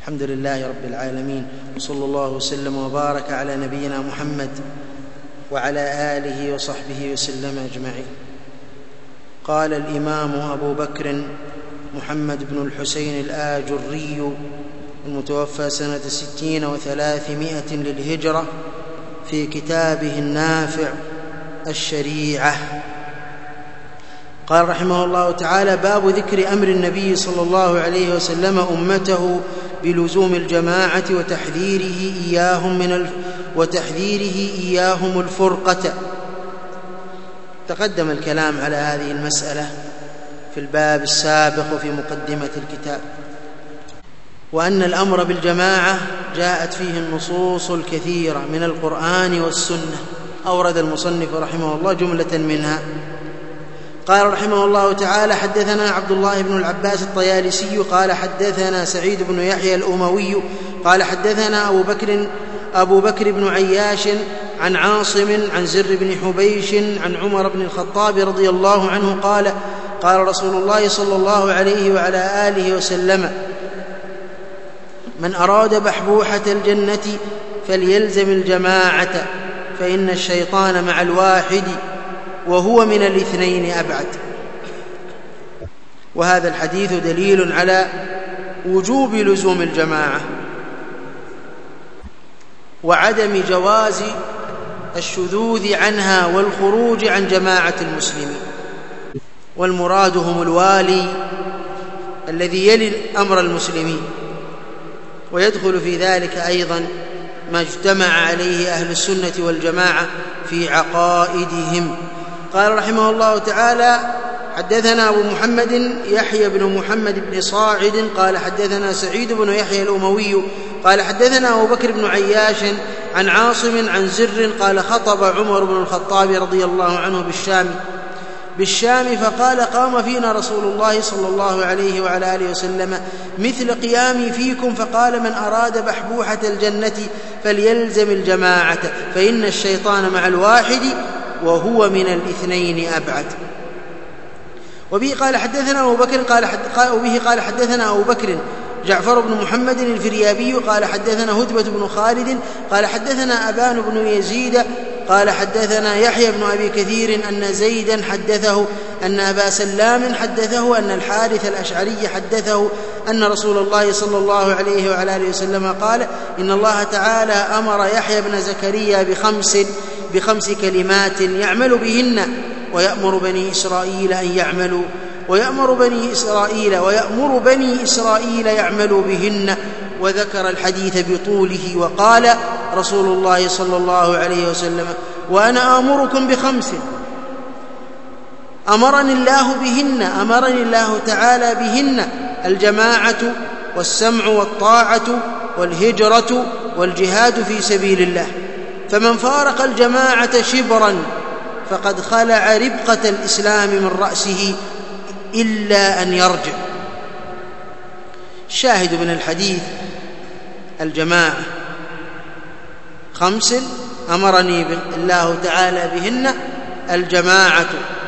الحمد لله رب العالمين، وصلى الله وسلم وبارك على نبينا محمد وعلى آله وصحبه وسلم أجمعين. قال الإمام أبو بكر محمد بن الحسين الآجري المتوفى سنة 60 و300 للهجرة في كتابه النافع الشريعة، قال رحمه الله تعالى: باب ذكر أمر النبي صلى الله عليه وسلم أمته بلزوم الجماعة وتحذيره إياهم الفرقة. تقدم الكلام على هذه المسألة في الباب السابق وفي مقدمة الكتاب، وأن الأمر بالجماعة جاءت فيه النصوص الكثيرة من القرآن والسنة. أورد المصنف رحمه الله جملة منها. قال رحمه الله تعالى: حدثنا عبد الله بن العباس الطيالسي قال حدثنا سعيد بن يحيى الأموي قال حدثنا أبو بكر بن عياش عن عاصم عن زر بن حبيش عن عمر بن الخطاب رضي الله عنه قال: قال رسول الله صلى الله عليه وعلى آله وسلم: من أراد بحبوحة الجنة فليلزم الجماعة فإن الشيطان مع الواحد وهو من الاثنين أبعد. وهذا الحديث دليل على وجوب لزوم الجماعة وعدم جواز الشذوذ عنها والخروج عن جماعة المسلمين، والمراد هم الوالي الذي يلي أمر المسلمين، ويدخل في ذلك أيضا ما اجتمع عليه أهل السنة والجماعة في عقائدهم. قال رحمه الله تعالى: حدثنا أبو محمد يحيى بن محمد بن صاعد قال حدثنا سعيد بن يحيى الأموي قال حدثنا أبو بكر بن عياش عن عاصم عن زر قال: خطب عمر بن الخطاب رضي الله عنه بالشام فقال: قام فينا رسول الله صلى الله عليه وعلى آله وسلم مثل قيامي فيكم، فقال: من أراد بحبوحة الجنة فليلزم الجماعة فإن الشيطان مع الواحد وهو من الاثنين أبعد. وبه قال حدثنا أبو بكر جعفر بن محمد الفريابي قال حدثنا هدبة بن خالد قال حدثنا أبان بن يزيد قال حدثنا يحيى بن أبي كثير أن زيدا حدثه أن أبا سلام حدثه أن الحارث الأشعري حدثه أن رسول الله صلى الله عليه وعلى آله وسلم قال: إن الله تعالى أمر يحيى بن زكريا بخمس كلمات يعمل بهن ويأمر بني إسرائيل يعملوا بهن، وذكر الحديث بطوله. وقال رسول الله صلى الله عليه وسلم: وأنا آمركم بخمس أمرني الله تعالى بهن: الجماعة والسمع والطاعة والهجرة والجهاد في سبيل الله، فمن فارق الجماعة شبرا فقد خلع ربقة الإسلام من رأسه إلا أن يرجع. الشاهد من الحديث: الجماعة 5 أمرني الله تعالى بهن: الجماعة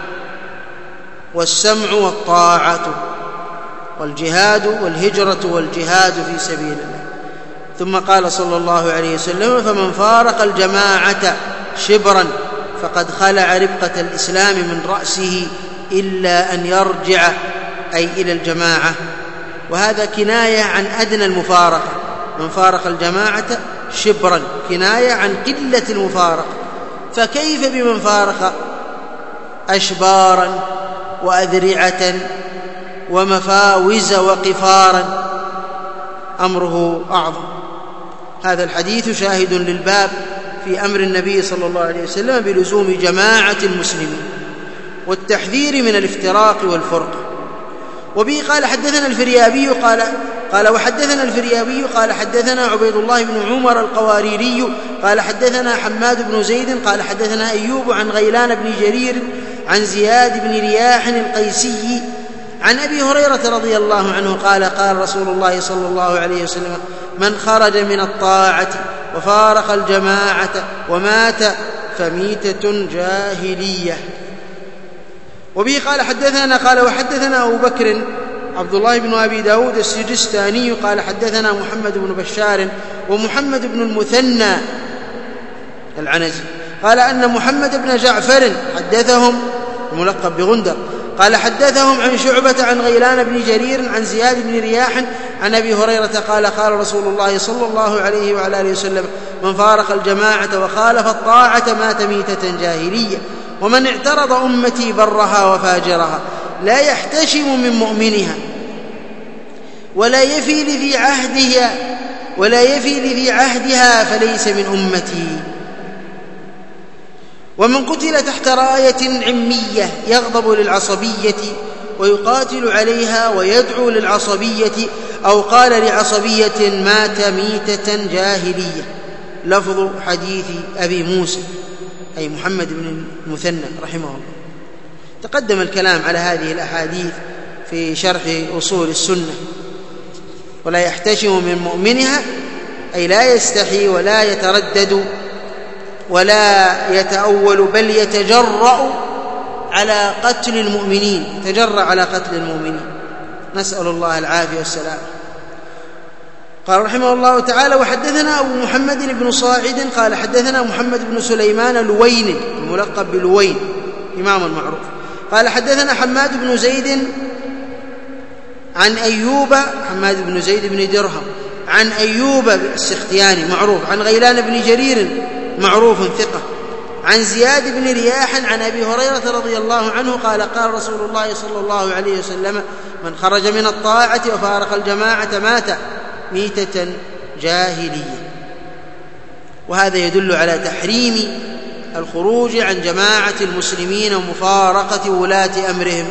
والسمع والطاعة والجهاد والهجرة والجهاد في سبيل الله. ثم قال صلى الله عليه وسلم: فمن فارق الجماعة شبرا فقد خلع ربقة الإسلام من رأسه إلا أن يرجع، أي إلى الجماعة. وهذا كناية عن أدنى المفارقة. من فارق الجماعة شبرا كناية عن قلة المفارقة، فكيف بمن فارق أشبارا وأذرعة ومفاوز وقفارا؟ أمره أعظم. هذا الحديث شاهد للباب في أمر النبي صلى الله عليه وسلم بلزوم جماعة المسلمين والتحذير من الافتراق والفرقة. وبه قال حدثنا الفريابي وحدثنا الفريابي قال حدثنا عبيد الله بن عمر القواريري قال حدثنا حماد بن زيد قال حدثنا أيوب عن غيلان بن جرير عن زياد بن رياح القيسي عن أبي هريرة رضي الله عنه قال: قال رسول الله صلى الله عليه وسلم: من خرج من الطاعة وفارق الجماعة ومات فميتة جاهلية. وبه قال وحدثنا أبو بكر عبد الله بن أبي داود السجستاني قال حدثنا محمد بن بشار ومحمد بن المثنى العنزي قال أن محمد بن جعفر حدثهم الملقب بغندر قال حدثهم عن شعبة عن غيلان بن جرير عن زياد بن رياح عن أبي هريرة قال قال رسول الله صلى الله عليه وعلى آله وسلم من فارق الجماعة وخالف الطاعة مات ميتة جاهلية ومن اعترض أمتي برها وفاجرها لا يحتشم من مؤمنها ولا يفي لذي عهدها فليس من أمتي ومن قتل تحت راية عمية يغضب للعصبية ويقاتل عليها ويدعو للعصبية أو قال لعصبية مات ميتة جاهلية. لفظ حديث أبي موسى أي محمد بن المثنى رحمه الله. تقدم الكلام على هذه الأحاديث في شرح أصول السنة. ولا يحتشم من مؤمنها أي لا يستحي ولا يتردد ولا يتأول بل يتجرأ على قتل المؤمنين، يتجرأ على قتل المؤمنين، نسأل الله العافية والسلام. قال رحمه الله تعالى وحدثنا أبو محمد بن صاعد قال حدثنا محمد بن سليمان لوين الملقب بلوين إمام معروف قال حدثنا حماد بن زيد عن أيوب حماد بن زيد بن درهم عن أيوب السختياني معروف عن غيلان بن جرير معروف ثقة عن زياد بن رياح عن أبي هريرة رضي الله عنه قال قال رسول الله صلى الله عليه وسلم من خرج من الطاعة وفارق الجماعة مات ميتة جاهلية. وهذا يدل على تحريم الخروج عن جماعة المسلمين ومفارقة ولاة أمرهم،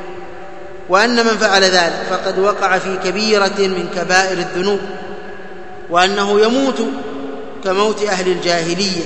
وأن من فعل ذلك فقد وقع في كبيرة من كبائر الذنوب، وأنه يموت كموت أهل الجاهلية،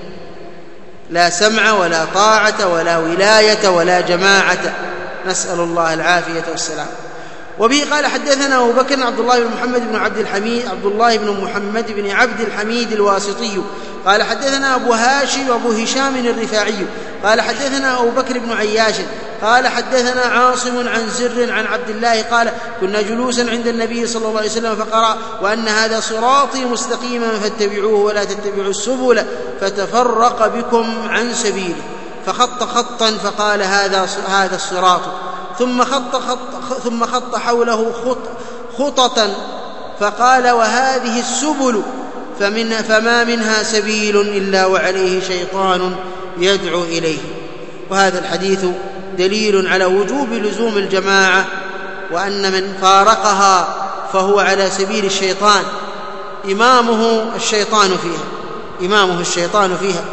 لا سمع ولا طاعة ولا ولاية ولا جماعة، نسأل الله العافية والسلام. وبه قال حدثنا أبو بكر عبد الله بن محمد بن عبد الحميد عبد الله بن محمد بن عبد الحميد الواسطي قال حدثنا أبو هاشم وأبو هشام الرفاعي قال حدثنا أبو بكر بن عياش قال حدثنا عاصم عن زر عن عبد الله قال كنا جلوسا عند النبي صلى الله عليه وسلم فقرأ وأن هذا صراطي مستقيما فاتبعوه ولا تتبعوا السبل فتفرق بكم عن سبيله، فخط خطا فقال هذا الصراط، ثم خط حوله خططا فقال وهذه السبل فما منها سبيل إلا وعليه شيطان يدعو إليه. وهذا الحديث دليل على وجوب لزوم الجماعة، وأن من فارقها فهو على سبيل الشيطان، إمامه الشيطان فيها.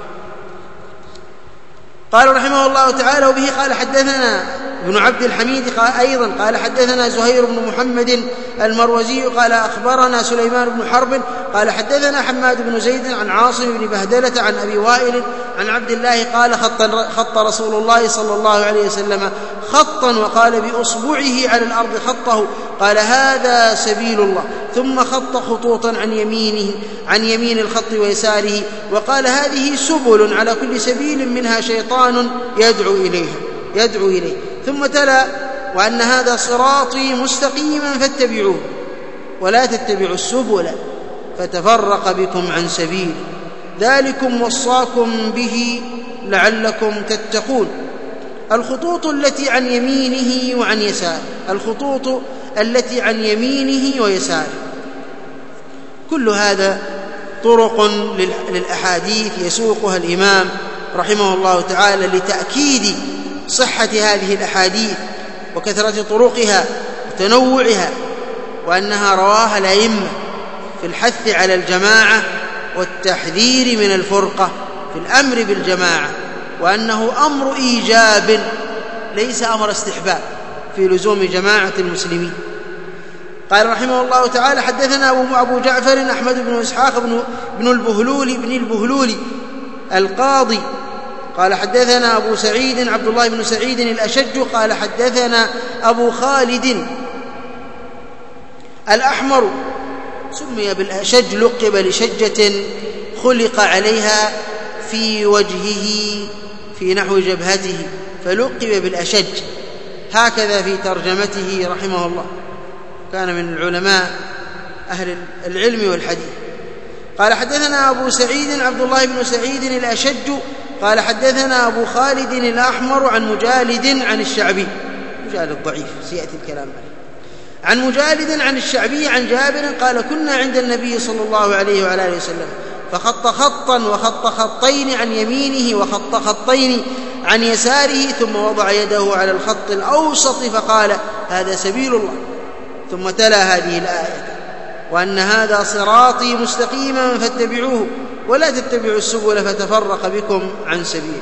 قال رحمه الله تعالى وبه قال حدثنا ابن عبد الحميد أيضا قال حدثنا زهير بن محمد المروزي قال أخبرنا سليمان بن حرب قال حدثنا حماد بن زيد عن عاصم بن بهدلة عن أبي وائل عن عبد الله قال خط رسول الله صلى الله عليه وسلم خطا وقال بأصبعه على الأرض خطه قال هذا سبيل الله، ثم خط خطوطا عن يمين الخط ويساره وقال هذه سبل على كل سبيل منها شيطان يدعو إليه، ثم تلا وأن هذا صراطي مستقيما فاتبعوه ولا تتبعوا السبل فتفرق بكم عن سبيل ذلكم وصاكم به لعلكم تتقون. الخطوط التي عن يمينه وعن يساره، الخطوط التي عن يمينه ويساره، كل هذا طرق للأحاديث يسوقها الإمام رحمه الله تعالى لتأكيد صحة هذه الأحاديث وكثرة طرقها وتنوعها، وأنها رواها الأئمة في الحث على الجماعة والتحذير من الفرقة في الأمر بالجماعة، وأنه أمر إيجاب ليس أمر استحباب في لزوم جماعة المسلمين. قال رحمه الله تعالى حدثنا أبو جعفر أحمد بن إسحاق بن البهلولي القاضي قال حدثنا أبو سعيد عبد الله بن سعيد الأشج قال حدثنا أبو خالد الأحمر سمي بالأشج لقب لشجة خلق عليها في وجهه في نحو جبهته فلقب بالأشج، هكذا في ترجمته رحمه الله، كان من العلماء أهل العلم والحديث. قال حدثنا أبو سعيد عبد الله بن سعيد الأشج قال حدثنا أبو خالد الأحمر عن مجالد عن الشعبي، مجالد ضعيف سيأتي الكلام عليه، عن مجالد عن الشعبي عن جابر قال كنا عند النبي صلى الله عليه وعلى آله وسلم فخط خطا وخط خطين عن يمينه وخط خطين عن يساره ثم وضع يده على الخط الأوسط فقال هذا سبيل الله، ثم تلا هذه الآية وأن هذا صراطي مستقيما فاتبعوه ولا تتبعوا السبل فتفرق بكم عن سبيله.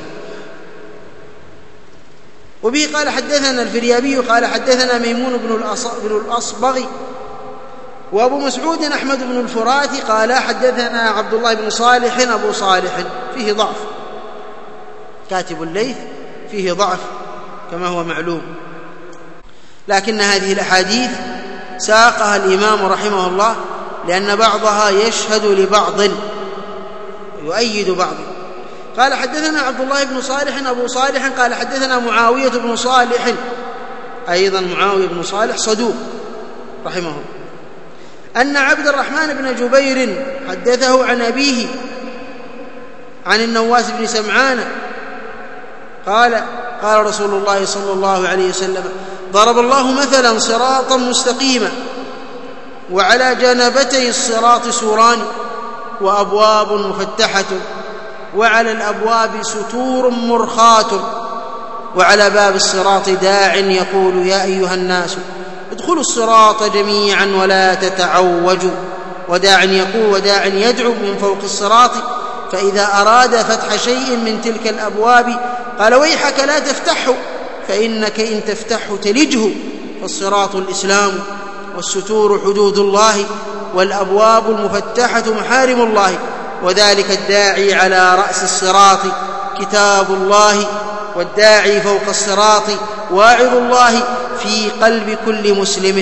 وبه قال حدثنا الفريابي قال حدثنا ميمون بن الأصبغ وأبو مسعود أحمد بن الفرات قال حدثنا عبد الله بن صالح أبو صالح فيه ضعف، كاتب الليث فيه ضعف كما هو معلوم، لكن هذه الأحاديث ساقها الإمام رحمه الله لأن بعضها يشهد لبعض ويؤيد بعض. قال حدثنا عبد الله بن صالح أبو صالح قال حدثنا معاوية بن صالح، أيضا معاوية بن صالح صدوق رحمه الله، أن عبد الرحمن بن جبير حدثه عن أبيه عن النواس بن سمعان قال قال رسول الله صلى الله عليه وسلم ضرب الله مثلا صراطا مستقيما وعلى جانبتي الصراط سوران وأبواب مفتحة وعلى الأبواب ستور مرخاة وعلى باب الصراط داع يقول يا أيها الناس ادخلوا الصراط جميعا ولا تتعوجوا، وداع يقول وداع يدعو من فوق الصراط، فإذا أراد فتح شيء من تلك الأبواب قال ويحك لا تفتحه فإنك إن تفتحه تلجه، فالصراط الإسلام والستور حدود الله والأبواب المفتحة محارم الله، وذلك الداعي على رأس الصراط كتاب الله، والداعي فوق الصراط واعظ الله في قلب كل مسلم.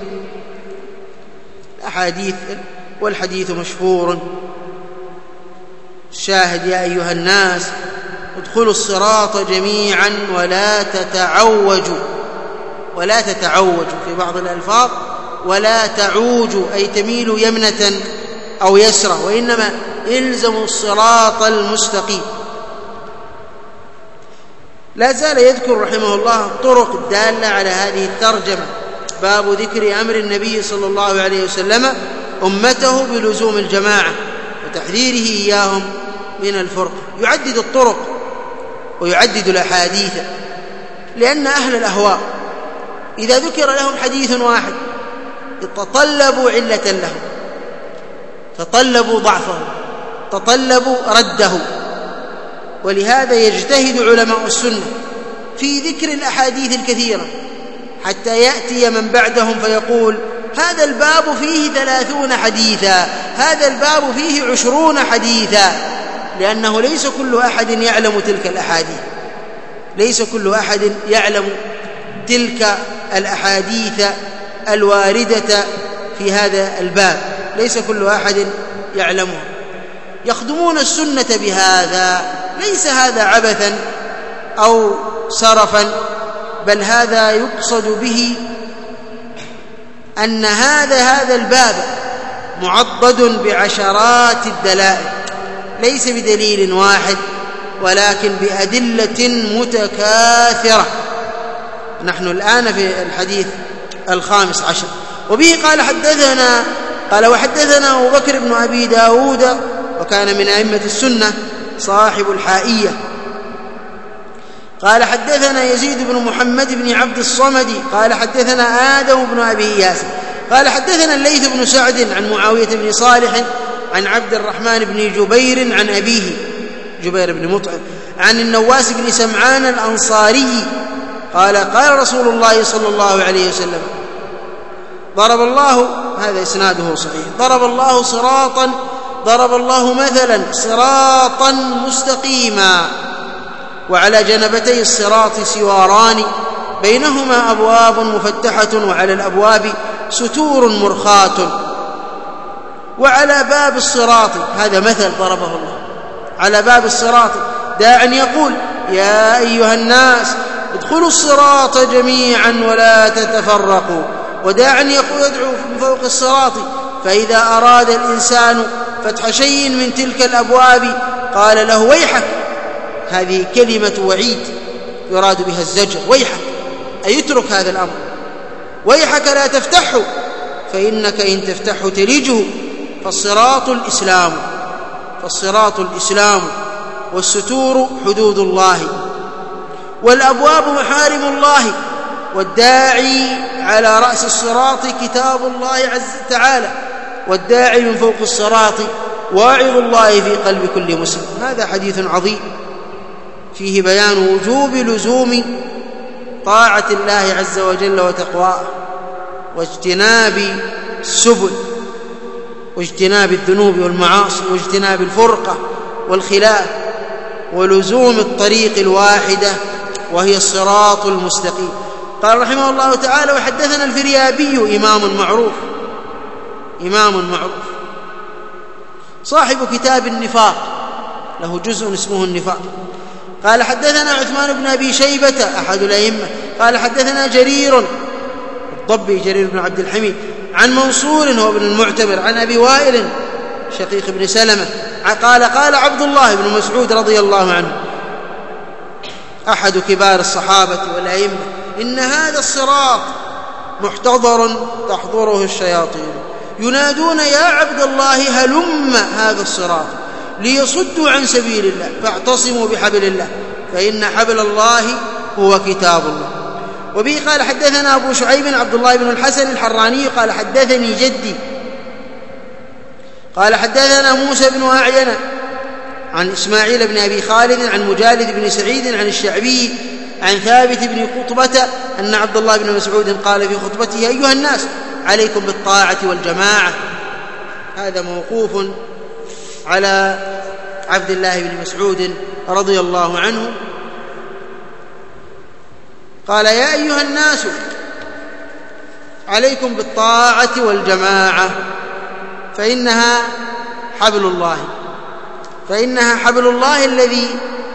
الأحاديث والحديث مشهور، الشاهد يا أيها الناس ادخلوا الصراط جميعا ولا تتعوجوا، ولا تتعوجوا في بعض الألفاظ ولا تعوجوا أي تميلوا يمنة أو يسرى، وإنما إلزموا الصراط المستقيم. لا زال يذكر رحمه الله الطرق الدالة على هذه الترجمة، باب ذكر أمر النبي صلى الله عليه وسلم أمته بلزوم الجماعة وتحذيره إياهم من الفرق، يعدد الطرق ويعدد الأحاديث، لأن أهل الأهواء إذا ذكر لهم حديث واحد تطلبوا علة له، تطلبوا ضعفه، تطلبوا رده، ولهذا يجتهد علماء السنة في ذكر الأحاديث الكثيرة حتى يأتي من بعدهم فيقول هذا الباب فيه 30 حديثا، هذا الباب فيه 20 حديثا، لأنه ليس كل أحد يعلم تلك الأحاديث، ليس كل أحد يعلم تلك الأحاديث الواردة في هذا الباب، ليس كل أحد يعلمها. يخدمون السنة بهذا، ليس هذا عبثا أو سرفا، بل هذا يقصد به أن هذا الباب معضد بعشرات الدلائل، ليس بدليل واحد ولكن بأدلة متكاثرة. نحن الآن في الحديث 15. وبه قال وحدثنا أبو بكر بن أبي داود وكان من أئمة السنة صاحب الحائية، قال حدثنا يزيد بن محمد بن عبد الصمد قال حدثنا آدم بن أبي إياس قال حدثنا الليث بن سعد عن معاوية بن صالح عن عبد الرحمن بن جبير عن أبيه جبير بن مطعم عن النواس بن سمعان الأنصاري قال قال رسول الله صلى الله عليه وسلم ضرب الله، هذا إسناده صحيح، ضرب الله مثلا صراطا مستقيما وعلى جنبتي الصراط سواران بينهما أبواب مفتحة وعلى الأبواب ستور مرخاة وعلى باب الصراط، هذا مثل ضربه الله، على باب الصراط داع يقول يا أيها الناس ادخلوا الصراط جميعا ولا تتفرقوا. وداعا يدعو من فوق الصراط، فإذا أراد الإنسان فتح شيء من تلك الأبواب قال له ويحك. هذه كلمة وعيد يراد بها الزجر، ويحك أي اترك هذا الأمر، ويحك لا تفتحه فإنك إن تفتحه تلجه. فالصراط الإسلام والستور حدود الله، والأبواب محارم الله، والداعي على رأس الصراط كتاب الله عز تعالى، والداعي من فوق الصراط واعظ الله في قلب كل مسلم. هذا حديث عظيم فيه بيان وجوب لزوم طاعة الله عز وجل وتقواه، واجتناب السبل، واجتناب الذنوب والمعاصي، واجتناب الفرقة والخلاف، ولزوم الطريق الواحدة وهي الصراط المستقيم. قال رحمه الله تعالى: وحدثنا الفريابي إمام معروف صاحب كتاب النفاق، له جزء اسمه النفاق. قال حدثنا عثمان بن أبي شيبة أحد الأئمة قال حدثنا جرير الضبي جرير بن عبد الحميد عن منصور هو ابن المعتمر عن أبي وائل شقيق بن سلمة قال عبد الله بن مسعود رضي الله عنه أحد كبار الصحابة والأئمة: إن هذا الصراط محتضر تحضره الشياطين ينادون يا عبد الله هلم هذا الصراط ليصدوا عن سبيل الله فاعتصموا بحبل الله فإن حبل الله هو كتاب الله. وبه قال حدثنا أبو شعيب عبد الله بن الحسن الحراني قال حدثني جدي قال حدثنا موسى بن أعين عن إسماعيل بن أبي خالد عن مجالد بن سعيد عن الشعبي عن ثابت بن قطبة أن عبد الله بن مسعود قال في خطبته: أيها الناس عليكم بالطاعة والجماعة. هذا موقوف على عبد الله بن مسعود رضي الله عنه. قال: يا أيها الناس عليكم بالطاعة والجماعة فإنها حبل الله الذي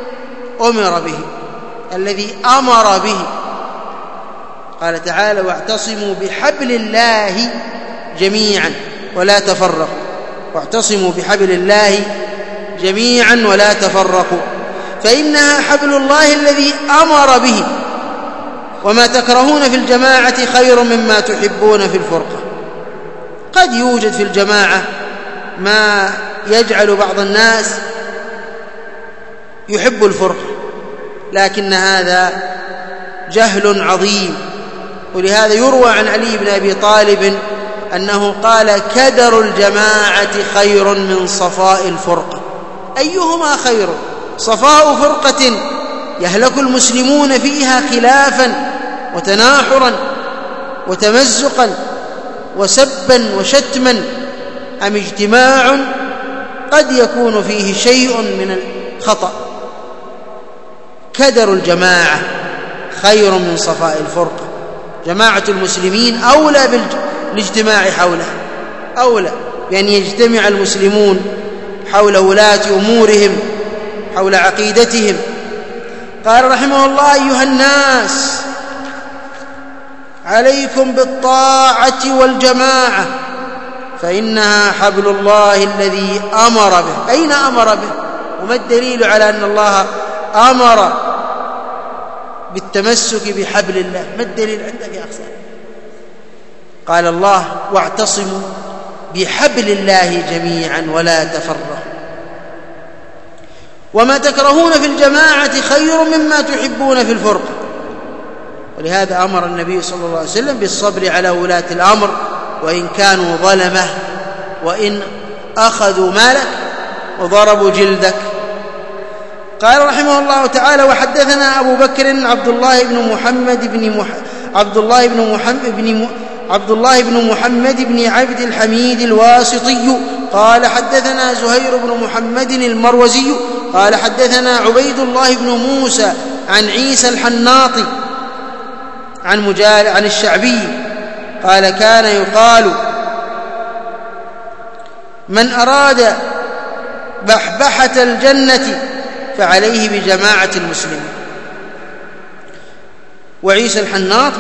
أمر به. قال تعالى: واعتصموا بحبل الله جميعا ولا تفرقوا. واعتصموا بحبل الله جميعا ولا تفرقوا فإنها حبل الله الذي أمر به. وما تكرهون في الجماعة خير مما تحبون في الفرقة. قد يوجد في الجماعة ما يجعل بعض الناس يحب الفرقة، لكن هذا جهل عظيم. ولهذا يروى عن علي بن أبي طالب أنه قال: كدر الجماعة خير من صفاء الفرقة. أيهما خير؟ صفاء فرقة يهلك المسلمون فيها خلافا وتناحرا وتمزقا وسبا وشتما، أم اجتماع قد يكون فيه شيء من الخطأ؟ كدر الجماعة خير من صفاء الفرقة. جماعة المسلمين أولى بالاجتماع حولها، أولى بأن يجتمع المسلمون حول ولاة أمورهم، حول عقيدتهم. قال رحمه الله: أيها الناس عليكم بالطاعة والجماعة فإنها حبل الله الذي أمر به. أين أمر به؟ وما الدليل على أن الله أمر بالتمسك بحبل الله؟ ما الدليل عندك يا أخي؟ قال الله: واعتصموا بحبل الله جميعا ولا تفرقوا. وما تكرهون في الجماعة خير مما تحبون في الفرقة. ولهذا أمر النبي صلى الله عليه وسلم بالصبر على ولاة الأمر وإن كانوا ظلمة، وإن أخذوا مالك وضربوا جلدك. قال رحمه الله تعالى: وحدثنا أبو بكر عبد الله بن محمد بن عبد الحميد الواسطي قال حدثنا زهير بن محمد المروزي قال حدثنا عبيد الله بن موسى عن عيسى الحناطي عن الشعبي قال: كان يقال: من أراد بحبحة الجنة فعليه بجماعة المسلمين. وعيسى الحناط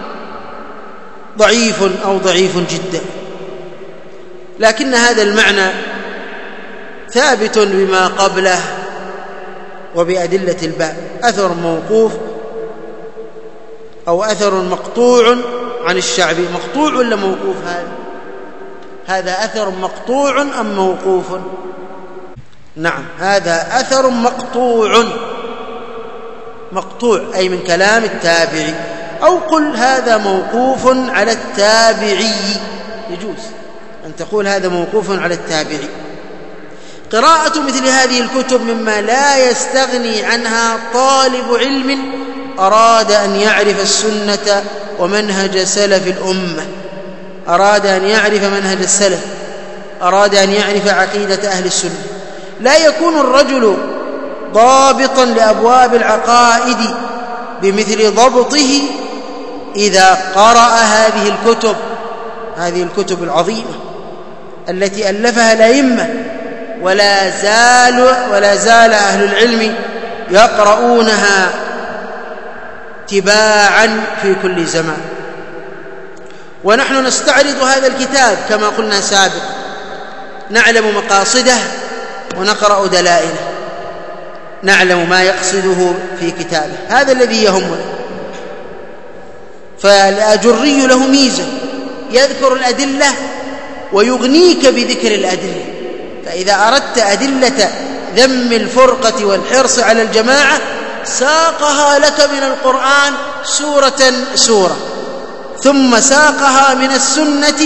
ضعيف أو ضعيف جدا، لكن هذا المعنى ثابت بما قبله وبأدلة الباب. أثر موقوف أو أثر مقطوع عن الشعبي. مقطوع ولا موقوف؟ هذا أثر مقطوع أم موقوف؟ نعم، هذا أثر مقطوع أي من كلام التابعي، أو قل هذا موقوف على التابعي، يجوز أن تقول هذا موقوف على التابعي. قراءة مثل هذه الكتب مما لا يستغني عنها طالب علم أراد أن يعرف السنة ومنهج سلف الأمة، أراد أن يعرف منهج السلف، أراد أن يعرف عقيدة أهل السنة. لا يكون الرجل ضابطا لأبواب العقائد بمثل ضبطه إذا قرأ هذه الكتب العظيمة التي ألفها الأئمة، ولا زال أهل العلم يقرؤونها تباعا في كل زمان. ونحن نستعرض هذا الكتاب كما قلنا سابقا، نعلم مقاصده ونقرأ دلائله، نعلم ما يقصده في كتابه، هذا الذي يهمنا. فالآجري له ميزة، يذكر الأدلة ويغنيك بذكر الأدلة. فإذا أردت أدلة ذم الفرقة والحرص على الجماعة ساقها لك من القرآن سورة، ثم ساقها من السنة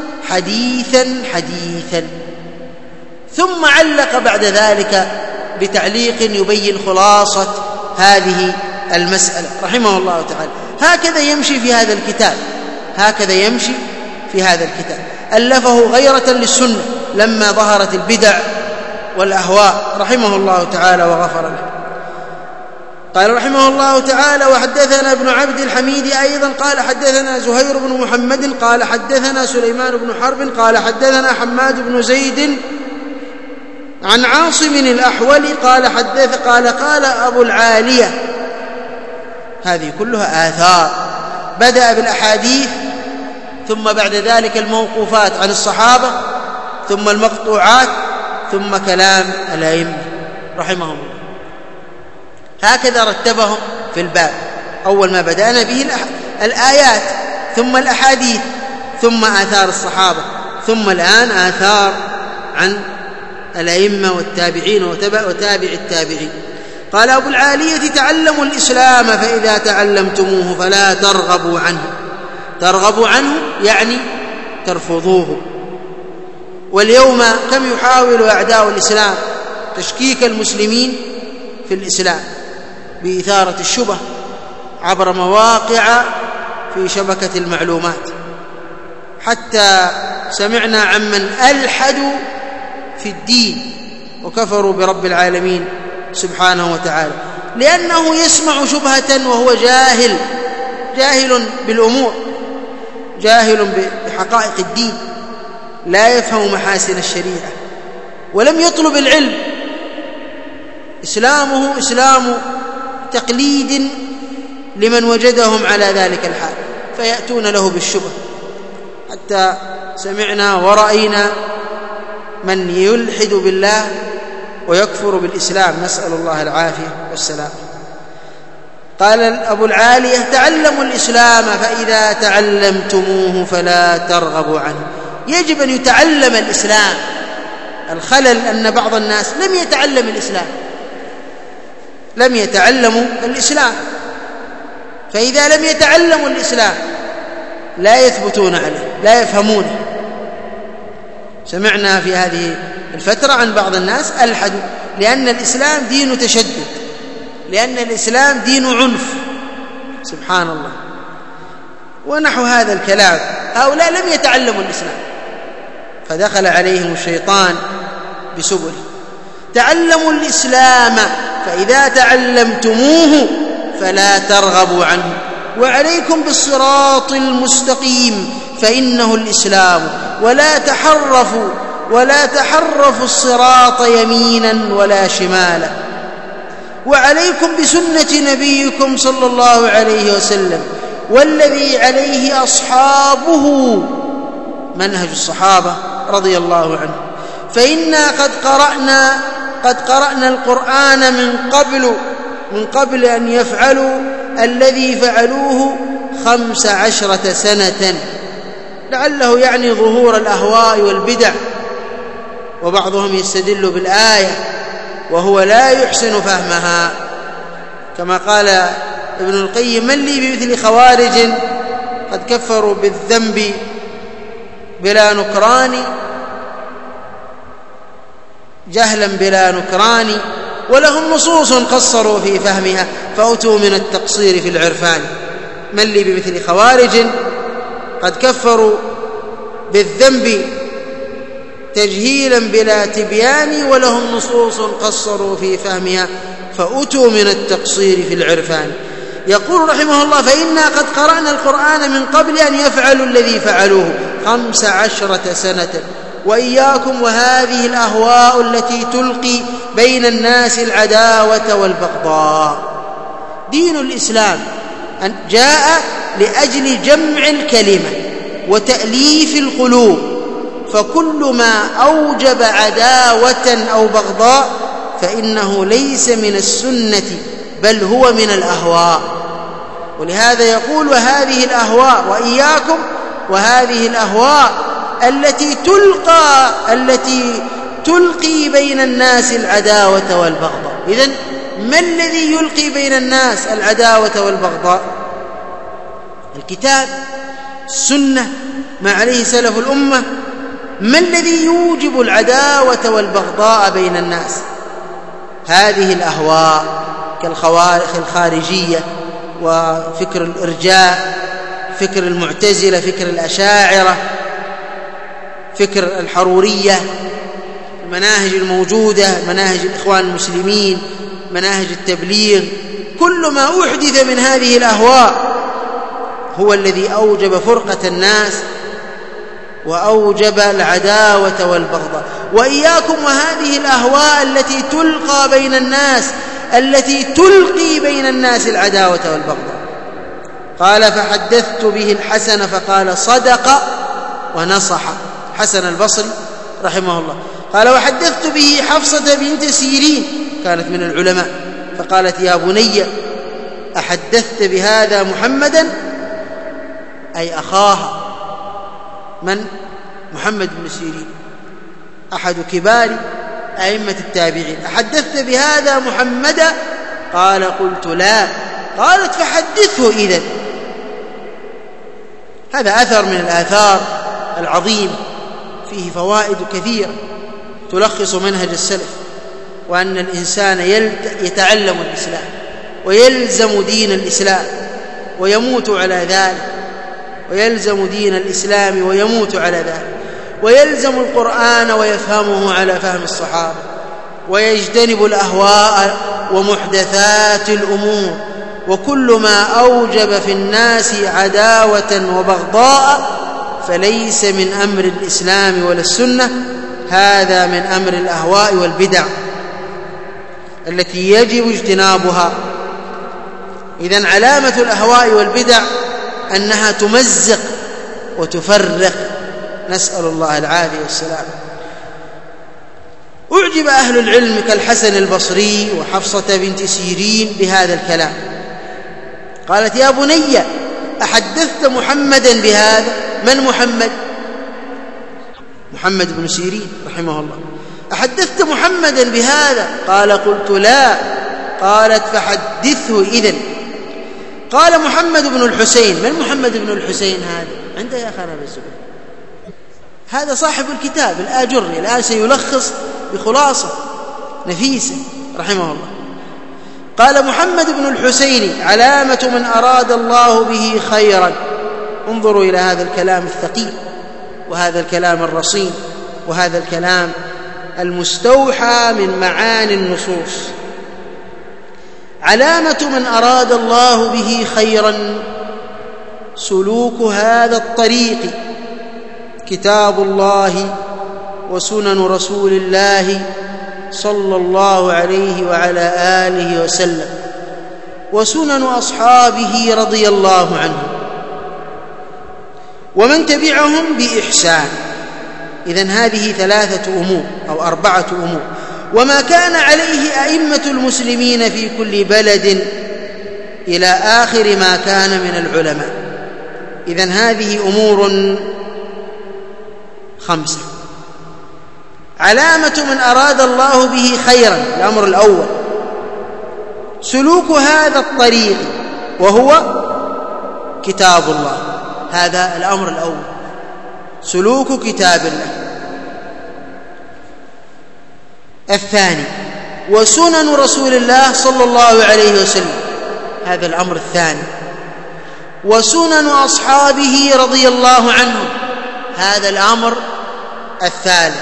حديثا، ثم علق بعد ذلك بتعليق يبين خلاصة هذه المسألة رحمه الله تعالى. هكذا يمشي في هذا الكتاب، ألفه غيرة للسنة لما ظهرت البدع والأهواء رحمه الله تعالى وغفر له. قال رحمه الله تعالى: وحدثنا ابن عبد الحميد أيضا قال حدثنا زهير بن محمد قال حدثنا سليمان بن حرب قال حدثنا حماد بن زيد عن عاصم الأحول قال أبو العالية. هذه كلها آثار، بدأ بالأحاديث ثم بعد ذلك الموقوفات عن الصحابة ثم المقطوعات ثم كلام الأئمة رحمهم الله. هكذا رتبهم في الباب، أول ما بدأنا به الآيات ثم الأحاديث ثم آثار الصحابة ثم الآن آثار عن الأئمة والتابعين وتابع التابعين. قال أبو العالية: تعلموا الإسلام فإذا تعلمتموه فلا ترغبوا عنه. ترغبوا عنه يعني ترفضوه. واليوم كم يحاول أعداء الإسلام تشكيك المسلمين في الإسلام بإثارة الشبه عبر مواقع في شبكة المعلومات، حتى سمعنا عمن ألحدوا في الدين وكفروا برب العالمين سبحانه وتعالى، لأنه يسمع شبهة وهو جاهل بالأمور، جاهل بحقائق الدين، لا يفهم محاسن الشريعة ولم يطلب العلم. إسلامه إسلام تقليد لمن وجدهم على ذلك الحال، فيأتون له بالشبه، حتى سمعنا ورأينا من يلحد بالله ويكفر بالإسلام، نسأل الله العافية والسلام. قال أبو العالية: تعلموا الإسلام فإذا تعلمتموه فلا ترغبوا عنه. يجب أن يتعلم الإسلام. الخلل أن بعض الناس لم يتعلموا الإسلام، فإذا لم يتعلموا الإسلام لا يثبتون عليه، لا يفهمونه. سمعنا في هذه الفترة عن بعض الناس ألحدوا، لأن الإسلام دين تشدد، لأن الإسلام دين عنف، سبحان الله، ونحو هذا الكلام. هؤلاء لم يتعلموا الإسلام فدخل عليهم الشيطان بسبله. تعلموا الإسلام فإذا تعلمتموه فلا ترغبوا عنه، وعليكم بالصراط المستقيم فإنه الإسلام، ولا تحرفوا الصراط يمينا ولا شمالا. وعليكم بسنة نبيكم صلى الله عليه وسلم والذي عليه أصحابه، منهج الصحابة رضي الله عنهم، فإنا قد قرأنا القرآن من قبل أن يفعلوا الذي فعلوه 15 سنة، لعله يعني ظهور الأهواء والبدع. وبعضهم يستدل بالآية وهو لا يحسن فهمها، كما قال ابن القيم: من لي بمثل خوارج قد كفروا بالذنب بلا نكران، جهلا بلا نكران، ولهم نصوص قصروا في فهمها فأتوا من التقصير في العرفان. من لي بمثل خوارج قد كفروا بالذنب تجهيلا بلا تبيان، ولهم نصوص قصروا في فهمها فأتوا من التقصير في العرفان. يقول رحمه الله: فإنا قد قرأنا القرآن من قبل أن يفعلوا الذي فعلوه 15 سنة، وإياكم وهذه الأهواء التي تلقي بين الناس العداوة والبغضاء. دين الإسلام جاء لأجل جمع الكلمة وتأليف القلوب، فكل ما أوجب عداوة أو بغضاء فإنه ليس من السنة بل هو من الأهواء. ولهذا يقول: وهذه الأهواء، وإياكم وهذه الأهواء التي تلقي بين الناس العداوة والبغضاء. إذن ما الذي يلقي بين الناس العداوة والبغضاء؟ الكتاب، السنة، ما عليه سلف الأمة. ما الذي يوجب العداوة والبغضاء بين الناس؟ هذه الأهواء كالخارجية وفكر الإرجاء، فكر المعتزلة، فكر الأشاعرة، فكر الحرورية، المناهج الموجودة، مناهج الإخوان المسلمين، مناهج التبليغ. كل ما أحدث من هذه الأهواء هو الذي أوجب فرقة الناس وأوجب العداوة والبغضاء. وإياكم وهذه الأهواء التي تلقي بين الناس العداوة والبغضاء. قال: فحدثت به الحسن فقال: صدق ونصح. حسن البصري رحمه الله قال: وحدثت به حفصة بنت سيرين، كانت من العلماء، فقالت: يا بني أحدثت بهذا محمدا، أي أخاها. من؟ محمد بن سيرين، أحد كبار أئمة التابعين. أحدثت بهذا محمدا؟ قال: قلت لا. قالت: فحدثه إذن. هذا أثر من الآثار العظيمة فيه فوائد كثيرة تلخص منهج السلف، وأن الإنسان يتعلم الإسلام ويلزم دين الإسلام ويموت على ذلك، ويلزم دين الإسلام ويموت على ذلك، ويلزم القرآن ويفهمه على فهم الصحابة، ويجتنب الأهواء ومحدثات الأمور. وكل ما أوجب في الناس عداوة وبغضاء فليس من أمر الإسلام ولا السنة، هذا من أمر الأهواء والبدع التي يجب اجتنابها. إذن علامة الأهواء والبدع أنها تمزق وتفرق، نسأل الله العافية والسلام. أعجب أهل العلم كالحسن البصري وحفصة بنت سيرين بهذا الكلام. قالت: يا بني أحدثت محمدا بهذا؟ من محمد؟ محمد بن سيرين رحمه الله. أحدثت محمدا بهذا؟ قال: قلت لا. قالت: فحدثه إذن. قال: محمد بن الحسين. من محمد بن الحسين هذا؟ عنده يا أخانا بالزبير، هذا صاحب الكتاب الآجري، الآن سيلخص بخلاصة نفيسة رحمه الله. قال: محمد بن الحسين علامة من أراد الله به خيرا. انظروا إلى هذا الكلام الثقيل، وهذا الكلام الرصين، وهذا الكلام المستوحى من معاني النصوص. علامة من أراد الله به خيرا سلوك هذا الطريق، كتاب الله وسنن رسول الله صلى الله عليه وعلى آله وسلم وسنن أصحابه رضي الله عنهم ومن تبعهم بإحسان. إذن هذه 3 أمور أو 4 أمور، وما كان عليه أئمة المسلمين في كل بلد إلى آخر ما كان من العلماء. إذن هذه أمور 5. علامة من أراد الله به خيرا. الأمر الأول سلوك هذا الطريق وهو كتاب الله، هذا الأمر الأول، سلوك كتاب الله. الثاني وسنن رسول الله صلى الله عليه وسلم، هذا الأمر الثاني. وسنن أصحابه رضي الله عنهم، هذا الأمر الثالث.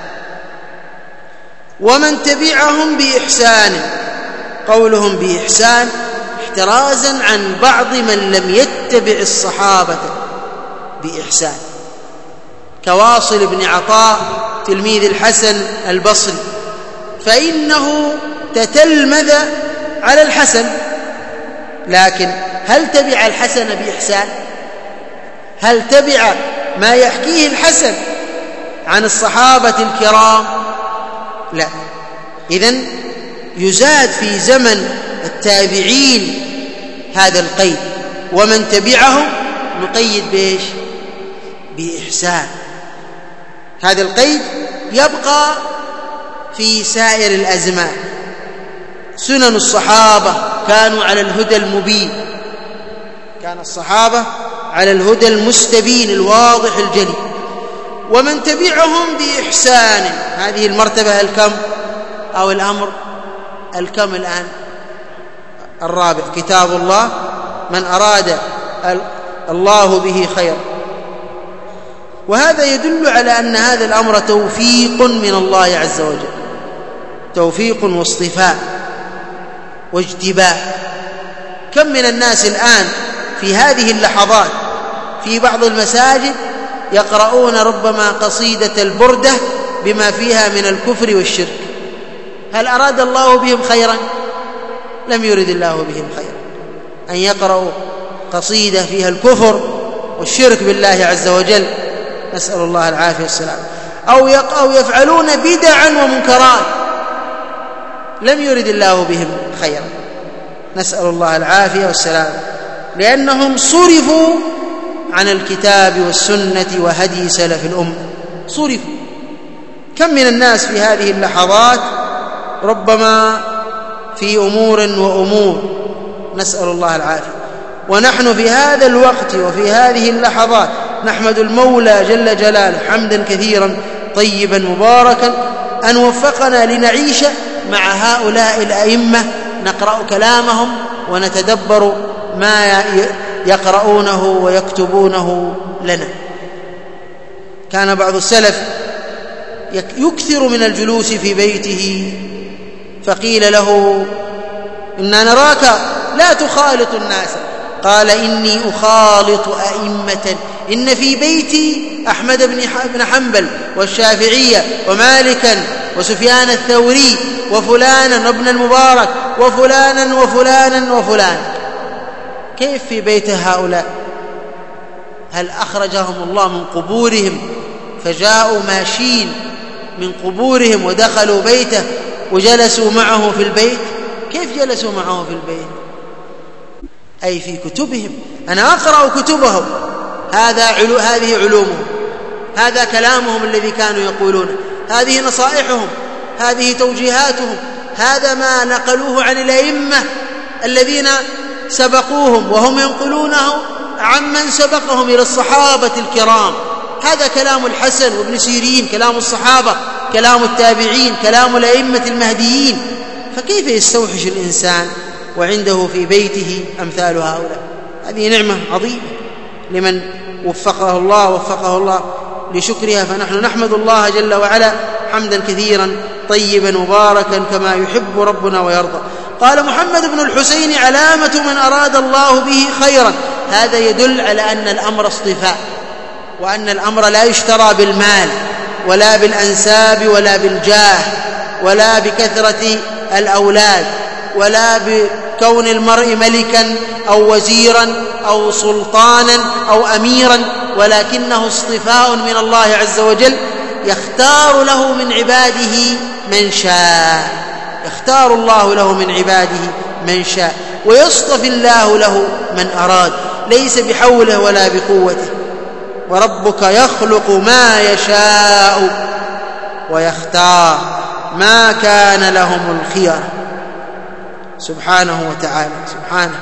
ومن تبعهم بإحسان، قولهم بإحسان احترازا عن بعض من لم يتبع الصحابة بإحسان، كواصل بن عطاء تلميذ الحسن البصري، فإنه تتلمذ على الحسن، لكن هل تبع الحسن بإحسان؟ هل تبع ما يحكيه الحسن عن الصحابة الكرام؟ لا. إذن يزاد في زمن التابعين هذا القيد، ومن تبعهم نقيد بإيش؟ بإحسان. هذا القيد يبقى في سائر الأزمان. سنن الصحابة كانوا على الهدى المبين، كان الصحابة على الهدى المستبين الواضح الجلي. ومن تبعهم بإحسان، هذه المرتبة الكم أو الأمر الكم الآن؟ الرابع، كتاب الله، من أراد الله به خير. وهذا يدل على أن هذا الأمر توفيق من الله عز وجل، توفيق واصطفاء واجتباء. كم من الناس الآن في هذه اللحظات في بعض المساجد يقرؤون ربما قصيدة البردة بما فيها من الكفر والشرك. هل أراد الله بهم خيرا؟ لم يرد الله بهم خيرا. أن يقرأوا قصيدة فيها الكفر والشرك بالله عز وجل، نسأل الله العافية والسلام، أو يفعلون بدعا ومنكرات، لم يرد الله بهم خيرا، نسأل الله العافية والسلام، لأنهم صرفوا عن الكتاب والسنة وهدي سلف الأمة، صرفوا. كم من الناس في هذه اللحظات ربما في أمور وأمور، نسأل الله العافية. ونحن في هذا الوقت وفي هذه اللحظات نحمد المولى جل جلاله حمدا كثيرا طيبا مباركا أن وفقنا لنعيش مع هؤلاء الأئمة، نقرأ كلامهم ونتدبر ما يقرؤونه ويكتبونه لنا. كان بعض السلف يكثر من الجلوس في بيته، فقيل له: إنا نراك لا تخالط الناس. قال: إني أخالط أئمة، إن في بيتي أحمد بن حنبل والشافعية ومالكا وسفيان الثوري وفلانا وابن المبارك وفلانا وفلانا وفلانا. كيف في بيت هؤلاء؟ هل أخرجهم الله من قبورهم فجاءوا ماشين من قبورهم ودخلوا بيته وجلسوا معه في البيت؟ كيف جلسوا معه في البيت؟ أي في كتبهم. أنا أقرأ كتبهم، هذه علومهم، هذا كلامهم الذي كانوا يقولونه، هذه نصائحهم، هذه توجيهاتهم، هذا ما نقلوه عن الأئمة الذين سبقوهم وهم ينقلونه عمن سبقهم إلى الصحابة الكرام. هذا كلام الحسن وابن سيرين، كلام الصحابة، كلام التابعين، كلام الأئمة المهديين. فكيف يستوحش الإنسان وعنده في بيته أمثال هؤلاء؟ هذه نعمة عظيمة لمن وفقه الله لشكرها. فنحن نحمد الله جل وعلا حمدا كثيرا طيبا مباركا كما يحب ربنا ويرضى. قال محمد بن الحسين: علامة من أراد الله به خيرا. هذا يدل على أن الأمر اصطفاء، وأن الأمر لا يشترى بالمال ولا بالأنساب ولا بالجاه، ولا بكثرة الأولاد ولا بكون المرء ملكا أو وزيرا أو سلطانا أو أميرا، ولكنه اصطفاء من الله عز وجل يختار له من عباده من شاء، يختار الله له من عباده من شاء، ويصطفي الله له من أراد، ليس بحوله ولا بقوته. وربك يخلق ما يشاء ويختار، ما كان لهم الخيار سبحانه وتعالى. سبحانه.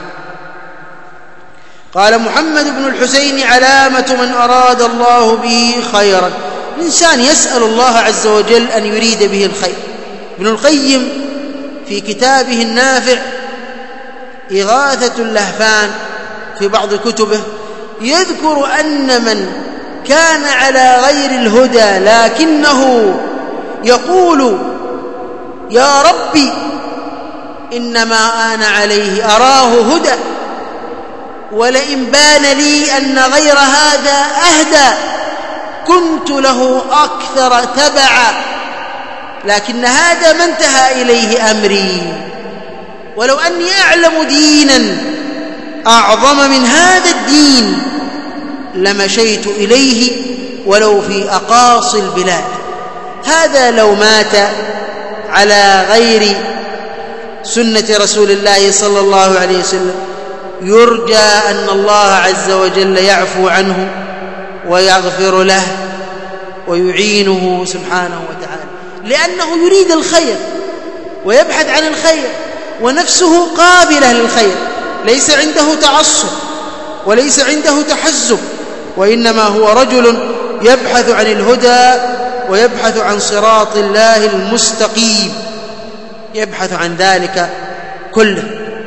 قال محمد بن الحسين: علامة من أراد الله به خيرا. الإنسان يسأل الله عز وجل أن يريد به الخير. ابن القيم في كتابه النافع إغاثة اللهفان في بعض كتبه يذكر أن من كان على غير الهدى لكنه يقول: يا ربي إنما أنا عليه أراه هدى، ولئن بان لي أن غير هذا أهدى كنت له أكثر تبعا، لكن هذا ما انتهى إليه أمري، ولو أني أعلم دينا أعظم من هذا الدين لمشيت إليه ولو في أقاصي البلاد. هذا لو مات على غير سنة رسول الله صلى الله عليه وسلم يرجى أن الله عز وجل يعفو عنه ويغفر له ويعينه سبحانه وتعالى، لأنه يريد الخير ويبحث عن الخير، ونفسه قابلة للخير، ليس عنده تعصب وليس عنده تحزب، وإنما هو رجل يبحث عن الهدى ويبحث عن صراط الله المستقيم، يبحث عن ذلك كله.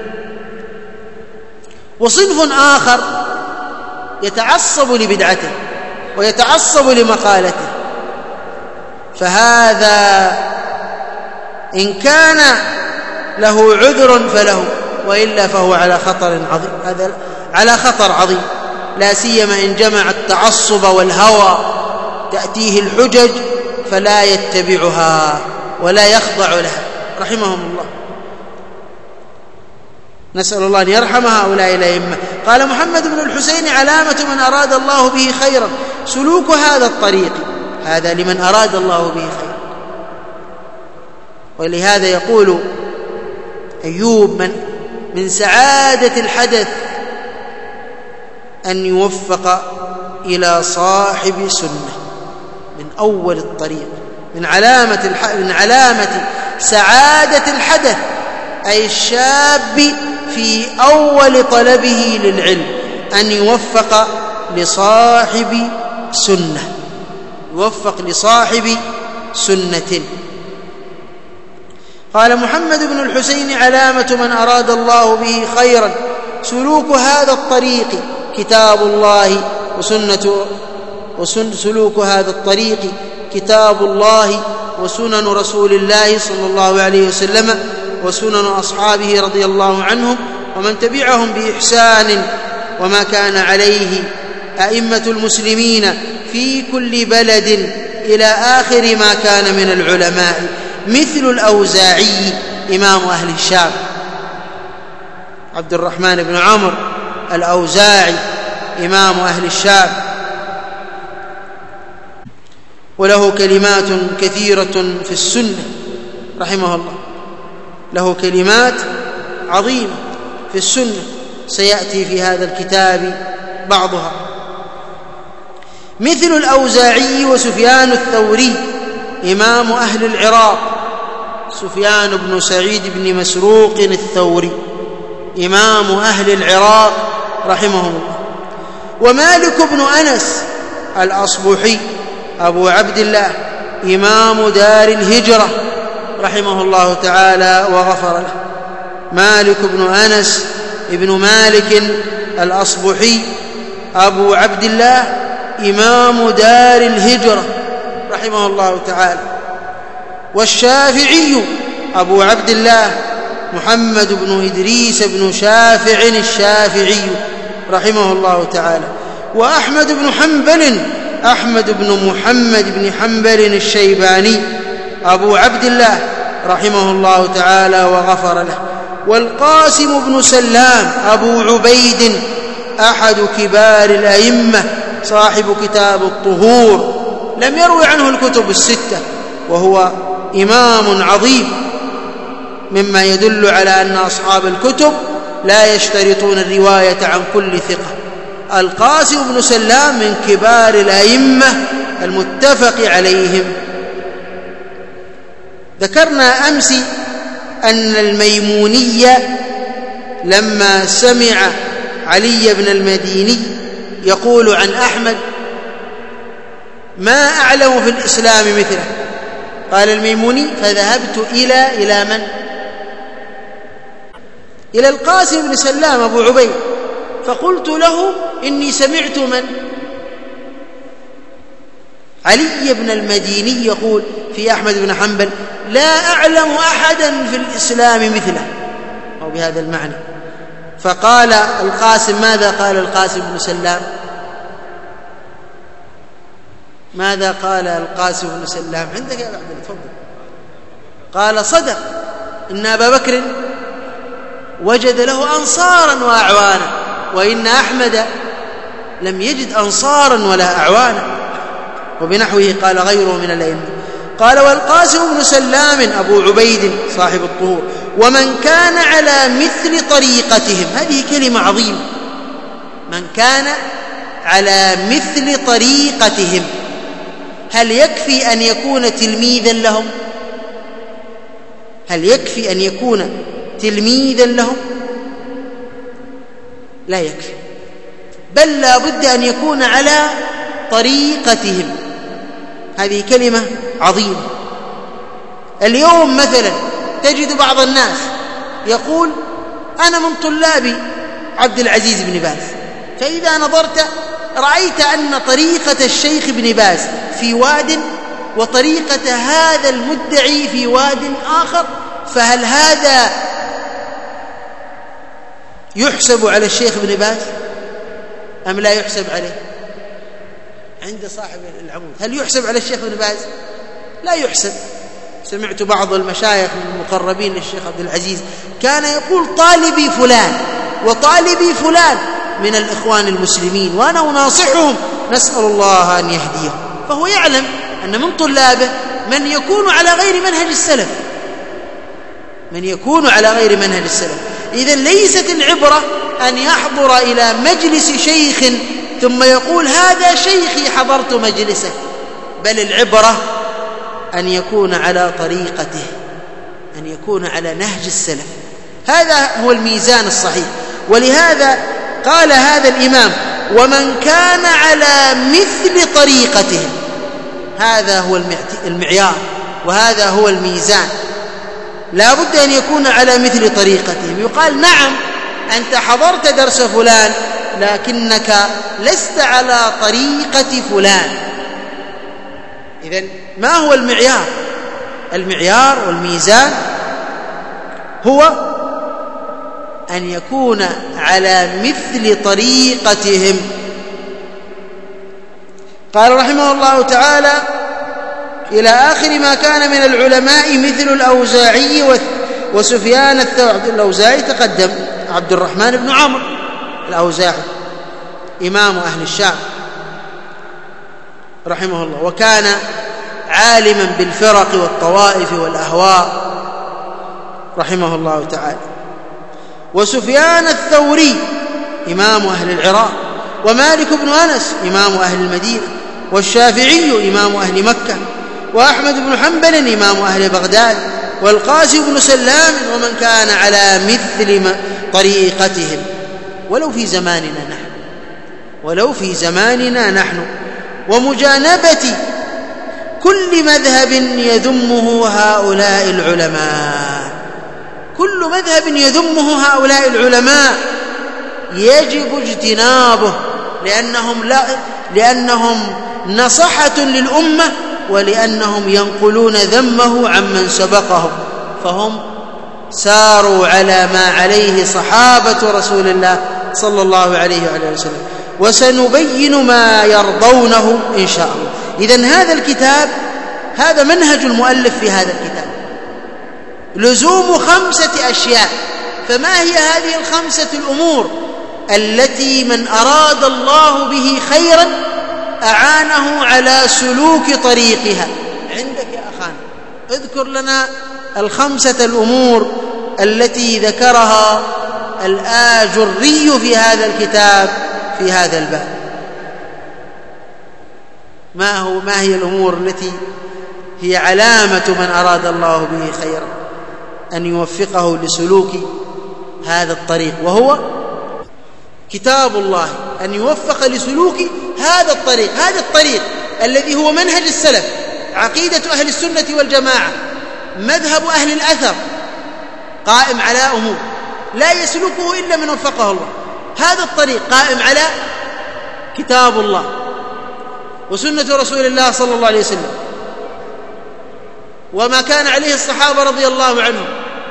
وصنف آخر يتعصب لبدعته ويتعصب لمقالته، فهذا إن كان له عذر فله، وإلا فهو على خطر عظيم. هذا على خطر عظيم، لا سيما إن جمع التعصب والهوى، تأتيه الحجج فلا يتبعها ولا يخضع لها رحمهم الله. نسأل الله أن يرحم هؤلاء الأئمة. قال محمد بن الحسين: علامة من أراد الله به خيرا سلوك هذا الطريق. هذا لمن أراد الله به خيرا. ولهذا يقول أيوب: من سعادة الحدث أن يوفق إلى صاحب سنة. من أول الطريق، من علامة سعادة الحدث أي الشاب في أول طلبه للعلم أن يوفق لصاحب سنة، يوفق لصاحب سنة. قال محمد بن الحسين: علامة من أراد الله به خيرا سلوك هذا الطريق كتاب الله سلوك هذا الطريق كتاب الله وسنن رسول الله صلى الله عليه وسلم وسنن أصحابه رضي الله عنهم ومن تبعهم بإحسان، وما كان عليه أئمة المسلمين في كل بلد إلى آخر ما كان من العلماء، مثل الأوزاعي إمام أهل الشام، عبد الرحمن بن عمرو الأوزاعي إمام أهل الشام، وله كلمات كثيرة في السنة رحمه الله، له كلمات عظيمة في السنة سيأتي في هذا الكتاب بعضها، مثل الأوزاعي وسفيان الثوري إمام أهل العراق، سفيان بن سعيد بن مسروق الثوري إمام أهل العراق رحمه الله، ومالك بن أنس الأصبحي أبو عبد الله إمام دار الهجرة رحمه الله تعالى وغفر له، مالك بن أنس ابن مالك الأصبحي أبو عبد الله إمام دار الهجرة رحمه الله تعالى، والشافعي أبو عبد الله محمد بن إدريس بن شافع الشافعي رحمه الله تعالى، وأحمد بن حنبل أحمد بن محمد بن حنبل الشيباني أبو عبد الله رحمه الله تعالى وغفر له. والقاسم بن سلام أبو عبيد أحد كبار الأئمة صاحب كتاب الطهور، لم يروي عنه الكتب الستة، وهو إمام عظيم، مما يدل على أن أصحاب الكتب لا يشترطون الرواية عن كل ثقة. القاسم بن سلام من كبار الأئمة المتفق عليهم. ذكرنا أمس أن الميموني لما سمع علي بن المديني يقول عن أحمد: ما أعلم في الإسلام مثله، قال الميموني: فذهبت إلى من؟ إلى القاسم بن سلام أبو عبيد، فقلت له: إني سمعت من؟ علي بن المديني يقول في أحمد بن حنبل: لا أعلم أحدا في الإسلام مثله، أو بهذا المعنى. فقال القاسم: ماذا قال القاسم بن سلام؟ ماذا قال القاسم بن سلام؟ عندك يا عبد الله، تفضل. قال: صدق، إن أبا بكر وجد له أنصارا وأعوانا، وإن أحمد لم يجد أنصارا ولا أعوانا. وبنحوه قال غيره من الأئمة. قال: والقاسم بن سلام أبو عبيد صاحب الطهور ومن كان على مثل طريقتهم. هذه كلمة عظيمة، من كان على مثل طريقتهم. هل يكفي أن يكون تلميذا لهم؟ هل يكفي أن يكون تلميذا لهم؟ لا يكفي، بل لا بد أن يكون على طريقتهم. هذه كلمة عظيمة. اليوم مثلا تجد بعض الناس يقول: أنا من طلاب عبد العزيز بن باز، فإذا نظرت رأيت أن طريقة الشيخ بن باز في واد وطريقة هذا المدعي في واد آخر، فهل هذا يحسب على الشيخ بن باز أم لا يحسب عليه؟ عند صاحب العمود هل يحسب على الشيخ بن باز؟ لا يحسب. سمعت بعض المشايخ المقربين للشيخ عبد العزيز كان يقول: طالبي فلان وطالبي فلان من الإخوان المسلمين، وأنا أناصحهم، نسأل الله أن يهديهم. فهو يعلم أن من طلابه من يكون على غير منهج السلف، من يكون على غير منهج السلف. إذن ليست العبرة أن يحضر إلى مجلس شيخ ثم يقول: هذا شيخي حضرت مجلسه، بل العبرة أن يكون على طريقته، أن يكون على نهج السلف. هذا هو الميزان الصحيح. ولهذا قال هذا الإمام: ومن كان على مثل طريقته. هذا هو المعيار، وهذا هو الميزان. لا بد أن يكون على مثل طريقتهم. يقال: نعم أنت حضرت درس فلان لكنك لست على طريقة فلان. إذن ما هو المعيار؟ المعيار والميزان هو أن يكون على مثل طريقتهم. قال رحمه الله تعالى: إلى آخر ما كان من العلماء مثل الأوزاعي وسفيان الثوري. الأوزاعي تقدم، عبد الرحمن بن عمرو الأوزاعي إمام أهل الشام رحمه الله، وكان عالما بالفرق والطوائف والأهواء رحمه الله تعالى. وسفيان الثوري إمام أهل العراق، ومالك بن أنس إمام أهل المدينة، والشافعي إمام أهل مكة، وأحمد بن حنبل إمام أهل بغداد، والقاسم بن سلام، ومن كان على مثل طريقتهم، ولو في زماننا نحن، ومجانبة كل مذهب يذمه هؤلاء العلماء. كل مذهب يذمه هؤلاء العلماء يجب اجتنابه، لأنهم نصحة للأمة، ولأنهم ينقلون ذمه عمن سبقهم، فهم ساروا على ما عليه صحابة رسول الله صلى الله عليه وآله وسلم، وسنبين ما يرضونه إن شاء الله. إذن هذا الكتاب، هذا منهج المؤلف في هذا الكتاب، لزوم 5 أشياء. فما هي هذه 5 الأمور التي من أراد الله به خيرا أعانه على سلوك طريقها؟ عندك يا أخانا، اذكر لنا 5 الأمور التي ذكرها الآجري في هذا الكتاب في هذا الباب. ما هي الأمور التي هي علامة من أراد الله به خيرا أن يوفقه لسلوك هذا الطريق، وهو كتاب الله، أن يوفق لسلوك هذا الطريق الذي هو منهج السلف، عقيدة أهل السنة والجماعة، مذهب أهل الأثر، قائم على أمور لا يسلكه إلا من وفقه الله. هذا الطريق قائم على كتاب الله وسنة رسول الله صلى الله عليه وسلم، وما كان عليه الصحابة رضي الله عنهم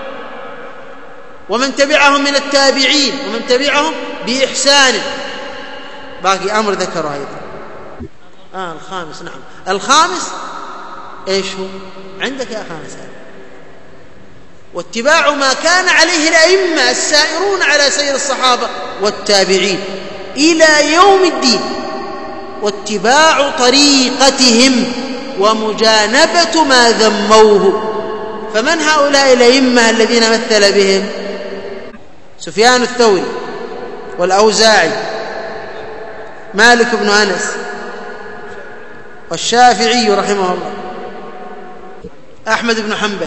ومن تبعهم من التابعين ومن تبعهم بإحسان. باقي أمر ذكره أيضا. الخامس، نعم، الخامس إيش هو؟ عندك يا أخانا سائل. واتباع ما كان عليه الأئمة السائرون على سير الصحابة والتابعين إلى يوم الدين، واتباع طريقتهم ومجانبة ما ذموه. فمن هؤلاء الأئمة الذين مثل بهم؟ سفيان الثوري والأوزاعي، مالك بن أنس، والشافعي رحمه الله، أحمد بن حنبل،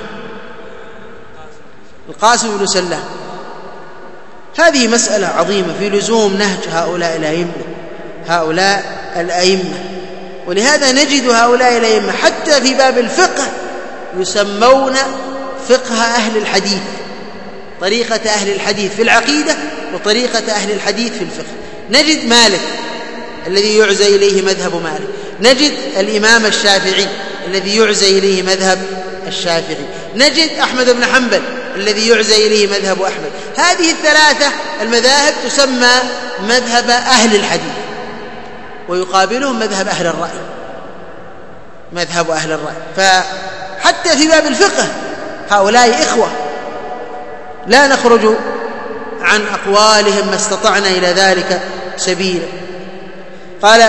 القاسم بن سلام. هذه مسألة عظيمة في لزوم نهج هؤلاء الأئمة. ولهذا نجد هؤلاء الأئمة حتى في باب الفقه يسمون فقه أهل الحديث، طريقة أهل الحديث في العقيدة وطريقة أهل الحديث في الفقه. نجد مالك الذي يعزى إليه مذهب مالك، نجد الإمام الشافعي الذي يعزى إليه مذهب الشافعي، نجد أحمد بن حنبل الذي يعزى إليه مذهب أحمد. هذه ال3 المذاهب تسمى مذهب أهل الحديث، ويقابلهم مذهب أهل الرأي، مذهب أهل الرأي. فحتى في باب الفقه هؤلاء إخوة، لا نخرج عن أقوالهم ما استطعنا إلى ذلك سبيلا. قال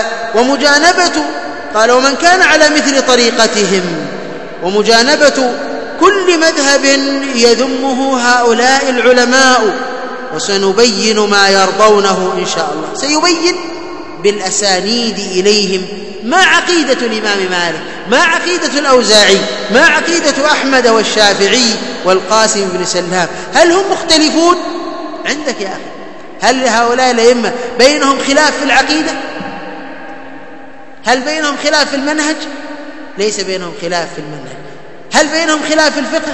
ومن كان على مثل طريقتهم، ومجانبة كل مذهب يذمه هؤلاء العلماء. وسنبين ما يرضونه إن شاء الله، سيبين بالأسانيد إليهم ما عقيدة الإمام مالك، ما عقيدة الأوزاعي، ما عقيدة أحمد والشافعي والقاسم بن سلام. هل هم مختلفون؟ عندك يا أخي، هل هؤلاء الأئمة بينهم خلاف في العقيدة؟ هل بينهم خلاف في المنهج؟ ليس بينهم خلاف في المنهج. هل بينهم خلاف في الفقه؟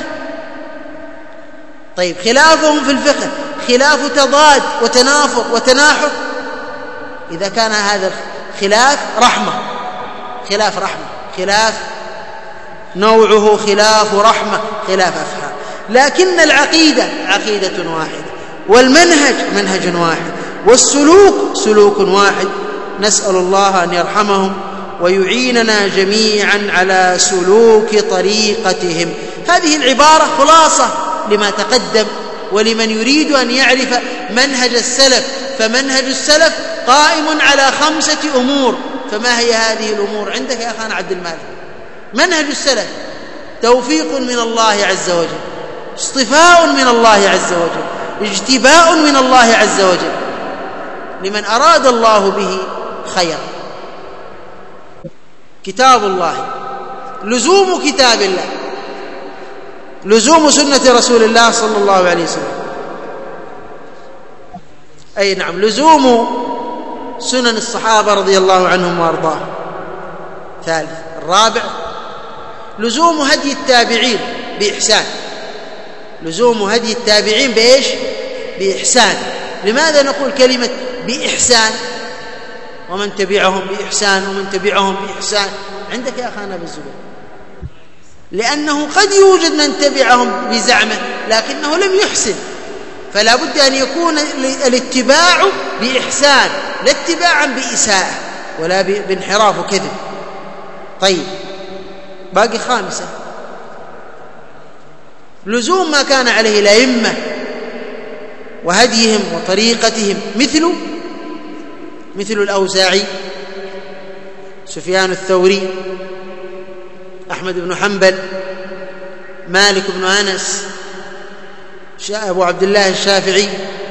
طيب، خلافهم في الفقه خلاف تضاد وتنافر وتناحر. إذا كان هذا الخلاف خلاف رحمة، خلاف نوعه خلاف رحمة، خلاف أفهام، لكن العقيدة عقيدة واحدة، والمنهج منهج واحد، والسلوك سلوك واحد. نسأل الله أن يرحمهم ويعيننا جميعا على سلوك طريقتهم. هذه العبارة خلاصة لما تقدم، ولمن يريد أن يعرف منهج السلف. فمنهج السلف قائم على 5 أمور. فما هي هذه الأمور؟ عندك يا أخانا عبد المالك، منهج السلف توفيق من الله عز وجل، اصطفاء من الله عز وجل، اجتباء من الله عز وجل لمن أراد الله به خيرا. كتاب الله، لزوم كتاب الله، لزوم سنة رسول الله صلى الله عليه وسلم، أي نعم، لزوم سنن الصحابة رضي الله عنهم وأرضاهم. ثالث، الرابع، لزوم هدي التابعين بإحسان. لزوم هدي التابعين بإيش؟ بإحسان. لماذا نقول كلمة بإحسان؟ ومن تبعهم بإحسان ومن تبعهم بإحسان. عندك يا أخانا بالزبير، لأنه قد يوجد من تبعهم بزعمه لكنه لم يحسن، فلا بد أن يكون الاتباع بإحسان، لا اتباعا بإساءة ولا بانحراف وكذب. طيب، باقي 5، لزوم ما كان عليه الأئمة وهديهم وطريقتهم، مثل الأوزاعي، سفيان الثوري، أحمد بن حنبل، مالك بن أنس، أبو عبد الله الشافعي،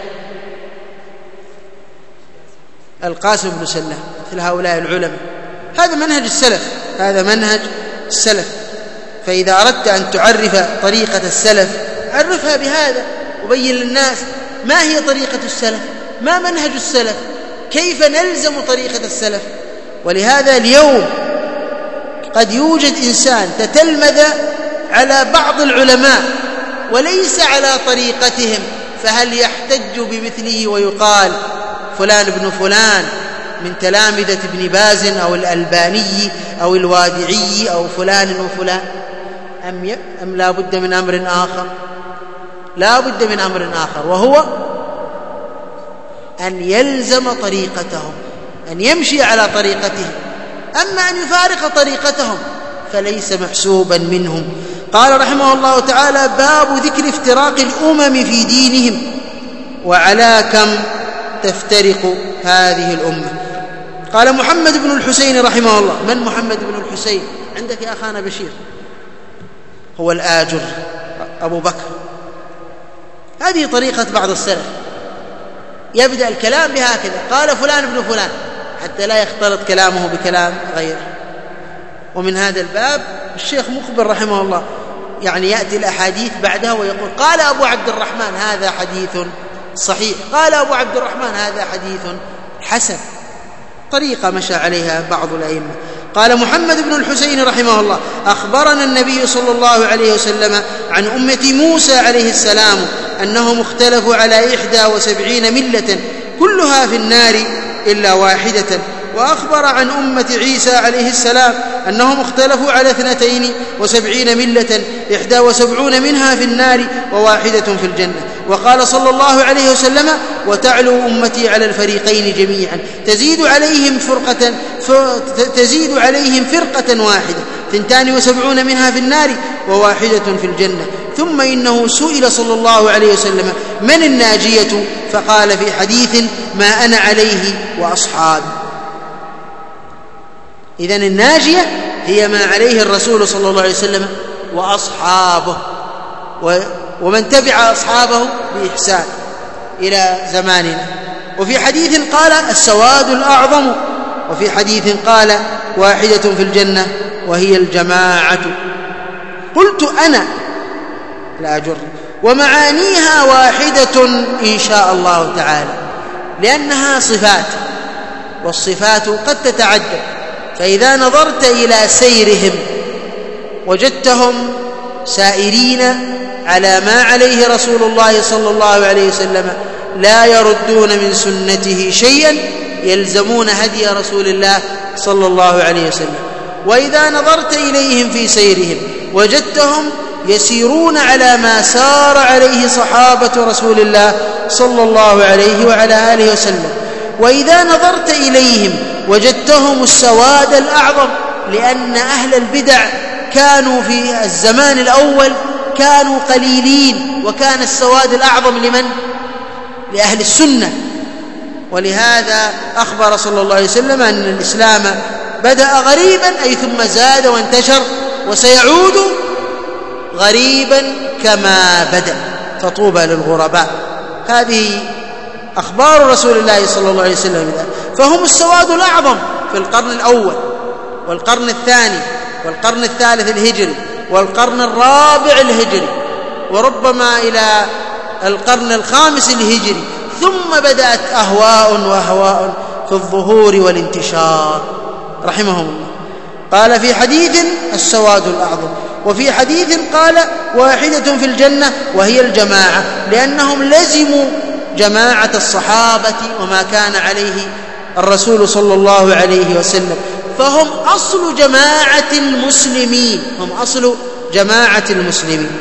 القاسم بن سلام، مثل هؤلاء العلماء. هذا منهج السلف. فإذا أردت أن تعرف طريقة السلف عرفها بهذا، وبين للناس ما هي طريقة السلف، ما منهج السلف، كيف نلزم طريقة السلف. ولهذا اليوم قد يوجد إنسان تتلمذ على بعض العلماء وليس على طريقتهم، فهل يحتج بمثله ويقال فلان ابن فلان من تلامذة ابن باز أو الألباني أو الوادعي أو فلان وفلان، أم لا بد من أمر آخر؟ لا بد من أمر آخر، وهو أن يلزم طريقتهم، أن يمشي على طريقتهم. أما أن يفارق طريقتهم فليس محسوبا منهم. قال رحمه الله تعالى: باب ذكر افتراق الأمم في دينهم وعلى كم تفترق هذه الأمة. قال محمد بن الحسين رحمه الله. من محمد بن الحسين؟ عندك يا أخانا بشير، هو الآجر أبو بكر. هذه طريقة بعض السلف، يبدأ الكلام بهكذا: قال فلان ابن فلان، حتى لا يختلط كلامه بكلام غيره. ومن هذا الباب الشيخ مقبل رحمه الله يعني يأتي الأحاديث بعدها ويقول: قال أبو عبد الرحمن هذا حديث صحيح، قال أبو عبد الرحمن هذا حديث حسن. طريقة مشى عليها بعض الأئمة. قال محمد بن الحسين رحمه الله: أخبرنا النبي صلى الله عليه وسلم عن أمة موسى عليه السلام أنهم اختلفوا على 71 ملة كلها في النار إلا واحدة. وأخبر عن أمة عيسى عليه السلام أنهم اختلفوا على 72 ملة 71 منها في النار وواحدة في الجنة. وقال صلى الله عليه وسلم: وتعلو أمتي على الفريقين جميعا تزيد عليهم فرقة واحدة 72 منها في النار وواحدة في الجنة. ثم إنه سئل صلى الله عليه وسلم: من الناجية؟ فقال في حديث: ما أنا عليه وأصحابي. إذن الناجية هي ما عليه الرسول صلى الله عليه وسلم وأصحابه ومن تبع أصحابه بإحسان إلى زماننا. وفي حديث قال: السواد الأعظم، وفي حديث قال: واحدة في الجنة وهي الجماعة. قلت أنا لا أجر، ومعانيها واحدة إن شاء الله تعالى، لأنها صفات، والصفات قد تتعدد. فإذا نظرت إلى سيرهم وجدتهم سائرين على ما عليه رسول الله صلى الله عليه وسلم، لا يردون من سنته شيئا، يلزمون هدي رسول الله صلى الله عليه وسلم. وإذا نظرت إليهم في سيرهم وجدتهم يسيرون على ما سار عليه صحابة رسول الله صلى الله عليه وعلى آله وسلم. وإذا نظرت إليهم وجدتهم السواد الأعظم، لأن أهل البدع كانوا في الزمان الأول كانوا قليلين، وكان السواد الأعظم لمن؟ لأهل السنة. ولهذا أخبر صلى الله عليه وسلم أن الإسلام بدأ غريبا، أي ثم زاد وانتشر، وسيعود غريبا كما بدأ، فطوبى للغرباء. هذه أخبار رسول الله صلى الله عليه وسلم. فهم السواد الأعظم في القرن الأول والقرن الثاني والقرن الثالث الهجري والقرن الرابع الهجري، وربما إلى القرن الخامس الهجري. ثم بدأت أهواء في الظهور والانتشار رحمهم الله. قال في حديث: السواد الأعظم، وفي حديث قال: واحدة في الجنة وهي الجماعة، لأنهم لزموا جماعة الصحابة وما كان عليه الرسول صلى الله عليه وسلم، فهم أصل جماعة المسلمين، هم أصل جماعة المسلمين.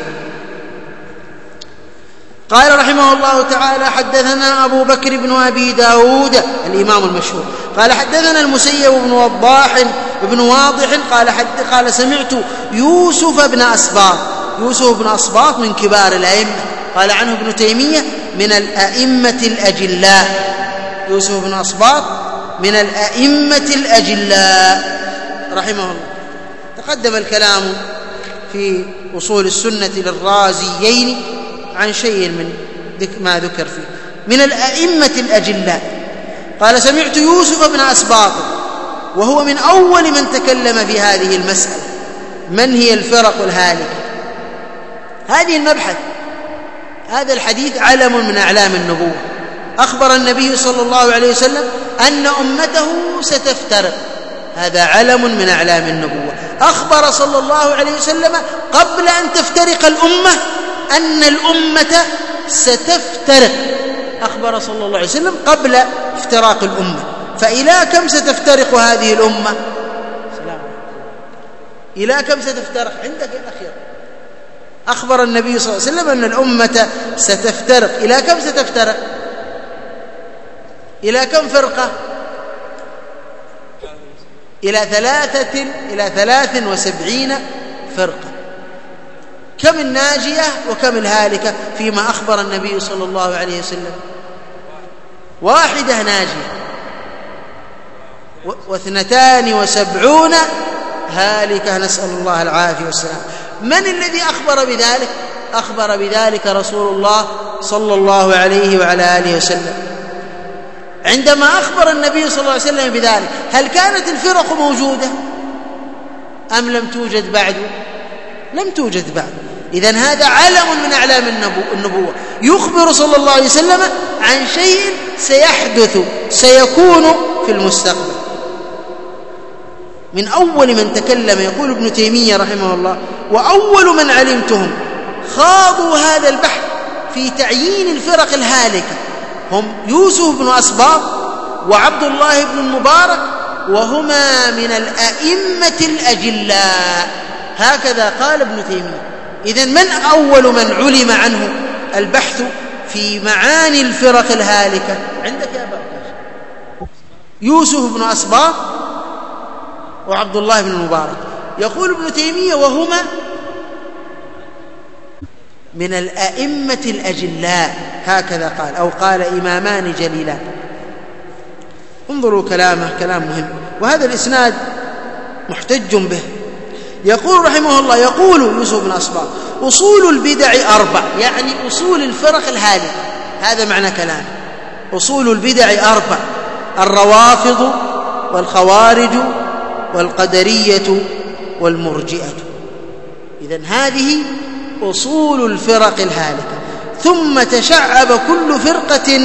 قال رحمه الله تعالى: حدثنا أبو بكر بن أبي داود الإمام المشهور قال: حدثنا المسيب بن وضاح بن واضح قال سمعت يوسف بن أسباط يوسف بن أصباط من كبار الأئمة، قال عنه ابن تيمية من الأئمة الأجلاء. يوسف بن أصباط من الأئمة الأجلاء رحمه الله. تقدم الكلام في أصول السنة للرازيين عن شيء من ما ذكر فيه. من الأئمة الأجلاء. قال سمعت يوسف بن أصباط وهو من أول من تكلم في هذه المسألة، من هي الفرق الهالكة. هذه المبحث، هذا الحديث علم من أعلام النبوة. أخبر النبي صلى الله عليه وسلم أن أمته ستفترق، هذا علم من أعلام النبوة. أخبر صلى الله عليه وسلم قبل أن تفترق الأمة أن الأمة ستفترق، أخبر صلى الله عليه وسلم قبل افتراق الأمة. فإلى كم ستفترق هذه الأمة؟ إلى كم ستفترق؟ عندك الأخير. أخبر النبي صلى الله عليه وسلم أن الأمة ستفترق. إلى كم ستفترق؟ إلى كم فرقة؟ إلى 73 فرقة. كم الناجية وكم الهالكة فيما أخبر النبي صلى الله عليه وسلم؟ واحدة ناجية 72 هالكة، نسأل الله العافية والسلام. من الذي أخبر بذلك؟ أخبر بذلك رسول الله صلى الله عليه وعلى آله وسلم. عندما أخبر النبي صلى الله عليه وسلم بذلك هل كانت الفرق موجودة أم لم توجد بعد؟ لم توجد بعد. إذن هذا علم من أعلام النبوة. يخبر صلى الله عليه وسلم عن شيء سيحدث سيكون في المستقبل. من أول من تكلم، يقول ابن تيمية رحمه الله، وأول من علمتهم خاضوا هذا البحث في تعيين الفرق الهالكة هم يوسف بن أصباط وعبد الله بن المبارك، وهما من الأئمة الأجلاء. هكذا قال ابن تيمية. إذن من أول من علم عنه البحث في معاني الفرق الهالكة؟ عندك يا أبا يوسف بن أصباط وعبد الله بن المبارك. يقول ابن تيمية وهما من الأئمة الأجلاء، هكذا قال، أو قال إمامان جليلان. انظروا كلامه، كلام مهم. وهذا الإسناد محتج به. يقول رحمه الله، يقول يوسف بن أصباط أصول البدع 4، يعني أصول الفرق الهالكة. هذا معنى كلامه. أصول البدع 4: الروافض والخوارج والقدرية والمرجئة. إذن هذه أصول الفرق الهالكة. ثم تشعب كل فرقة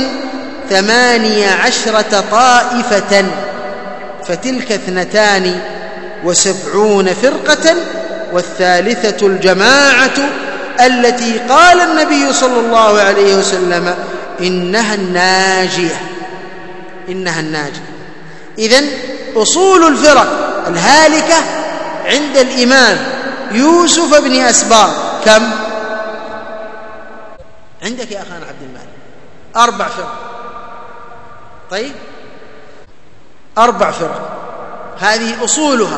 18 طائفة، فتلك 72 فرقة، والثالثة الجماعة التي قال النبي صلى الله عليه وسلم إنها الناجية، إنها الناجية. إذن أصول الفرق الهالكة عند الإمام يوسف بن أصباط كم؟ عندك يا أخانا عبد المالك 4 فرق. طيب 4 فرق، هذه أصولها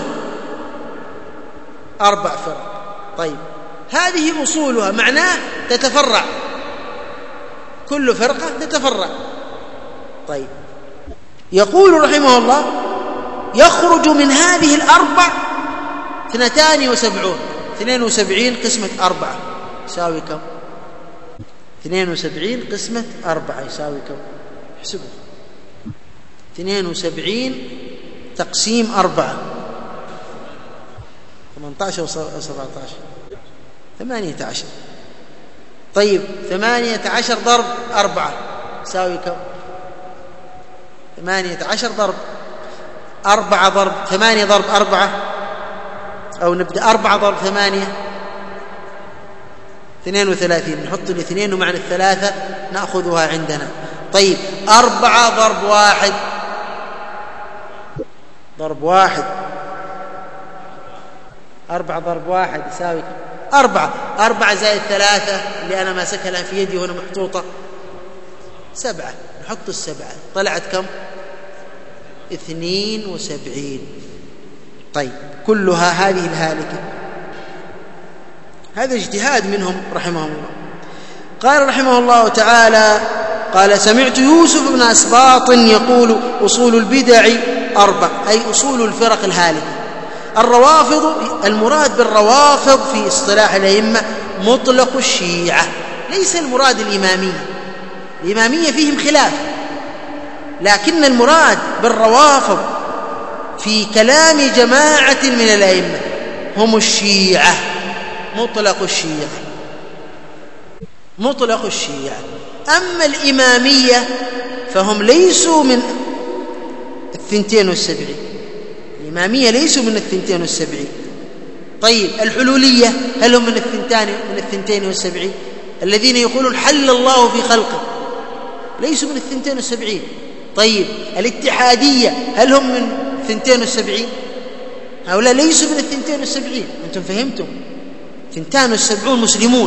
4 فرق. طيب هذه أصولها معناه تتفرع، كل فرقة تتفرع. طيب يقول رحمه الله يخرج من هذه 4 72 قسمة 4 يساوي كم؟ 72 قسمة 4 يساوي كم؟ احسبوا. 72 تقسيم 4 18 و 17 18. طيب 18 ضرب 4 يساوي كم؟ 18 ضرب 4 ضرب 8 ضرب 4، أو نبدأ 4 ضرب 8 32. نحط الاثنين ومعنى الثلاثة نأخذها عندنا. طيب 4 ضرب 1 ضرب 1، 4 ضرب 1 يساوي 4. 4 زائد 3 اللي أنا ماسكها في يدي وأنا محطوطة 7. نحط 7 طلعت كم؟ 72. طيب كلها هذه الهالكة. هذا اجتهاد منهم رحمهم الله. قال رحمه الله تعالى: قال: سمعت يوسف بن أسباط يقول: أصول البدع 4، أي أصول الفرق الهالكة. الروافض، المراد بالروافض في اصطلاح الأئمة مطلق الشيعة، ليس المراد الإمامية. الإمامية فيهم خلاف، لكن المراد بالروافض في كلام جماعة من الأئمة هم الشيعة، مطلق الشيعة، مطلق الشيعة. أما الإمامية فهم ليسوا من 72، الإمامية ليسوا من 72. طيب الحلولية هل هم من 72 الذين يقولون حل الله في خلقه؟ ليسوا من 72. طيب الاتحادية هل هم من 72؟ هؤلاء ليسوا من 72. أنتم فهمتم؟ 72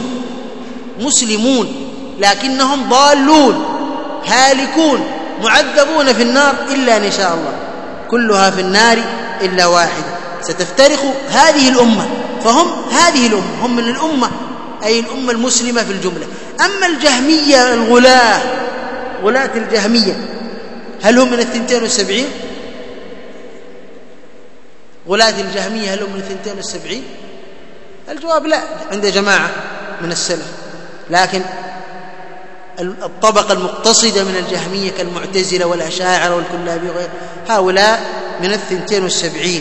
مسلمون لكنهم ضالون هالكون معذبون في النار إلا إن شاء الله، كلها في النار إلا واحدة. ستفترق هذه الأمة، فهم هذه الأمة، هم من الأمة، أي الأمة المسلمة في الجملة. أما الجهمية غلاة الجهمية هل هم من 72؟ غلاة الجهمية هل هم من 72؟ الجواب لا، عند جماعة من السلف. لكن الطبقة المقتصدة من الجهمية كالمعتزلة والأشاعرة والكلابية وغيرهم هؤلاء من 72.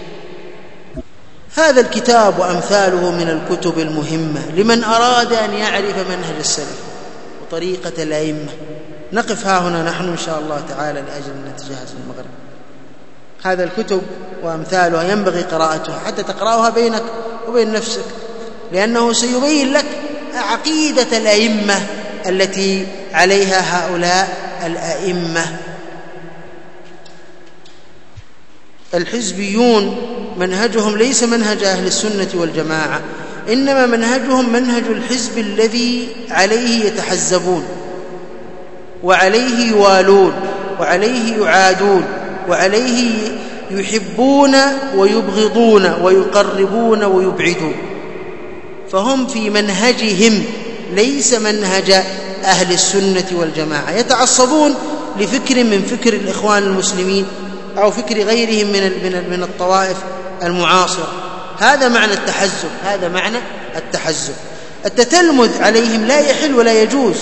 هذا الكتاب وأمثاله من الكتب المهمة لمن أراد أن يعرف منهج السلف وطريقة الأئمة. نقف ها هنا نحن إن شاء الله تعالى لأجل أن نتجهز المغرب. هذا الكتب وأمثالها ينبغي قراءتها حتى تقرأها بينك وبين نفسك، لأنه سيبين لك عقيدة الأئمة التي عليها هؤلاء الأئمة. الحزبيون منهجهم ليس منهج أهل السنة والجماعة، إنما منهجهم منهج الحزب الذي عليه يتحزبون وعليه يوالون وعليه يعادون وعليه يحبون ويبغضون ويقربون ويبعدون. فهم في منهجهم ليس منهج أهل السنة والجماعة، يتعصبون لفكر من فكر الإخوان المسلمين أو فكر غيرهم من الطوائف المعاصرة. هذا معنى التحزب، هذا معنى التحزب. التتلمذ عليهم لا يحل ولا يجوز.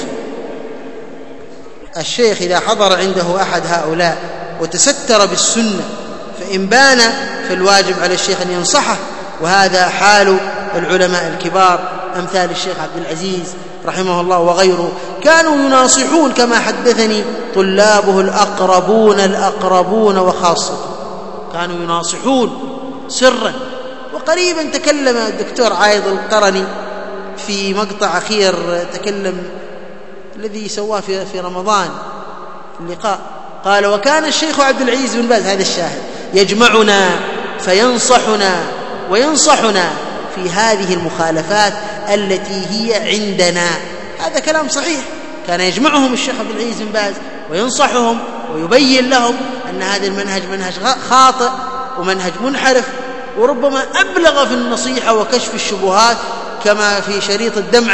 الشيخ إذا حضر عنده أحد هؤلاء وتستر بالسنة فإن بان فالواجب على الشيخ أن ينصحه، وهذا حال العلماء الكبار أمثال الشيخ عبد العزيز رحمه الله وغيره، كانوا يناصحون كما حدثني طلابه الأقربون وخاصة، كانوا يناصحون سرا. وقريبا تكلم الدكتور عايض القرني في مقطع أخير، تكلم الذي سواه في رمضان في اللقاء، قال: وكان الشيخ عبد العزيز بن باز، هذا الشاهد، يجمعنا فينصحنا وينصحنا في هذه المخالفات التي هي عندنا. هذا كلام صحيح، كان يجمعهم الشيخ عبد العزيز بن باز وينصحهم ويبين لهم أن هذا المنهج منهج خاطئ ومنهج منحرف، وربما أبلغ في النصيحة وكشف الشبهات كما في شريط الدمعة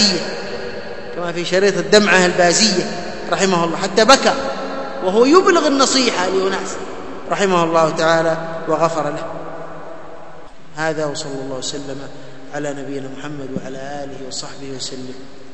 البازية رحمه الله، حتى بكى وهو يبلغ النصيحة لأناس رحمه الله تعالى وغفر له. هذا وصلى الله وسلم على نبينا محمد وعلى آله وصحبه وسلم.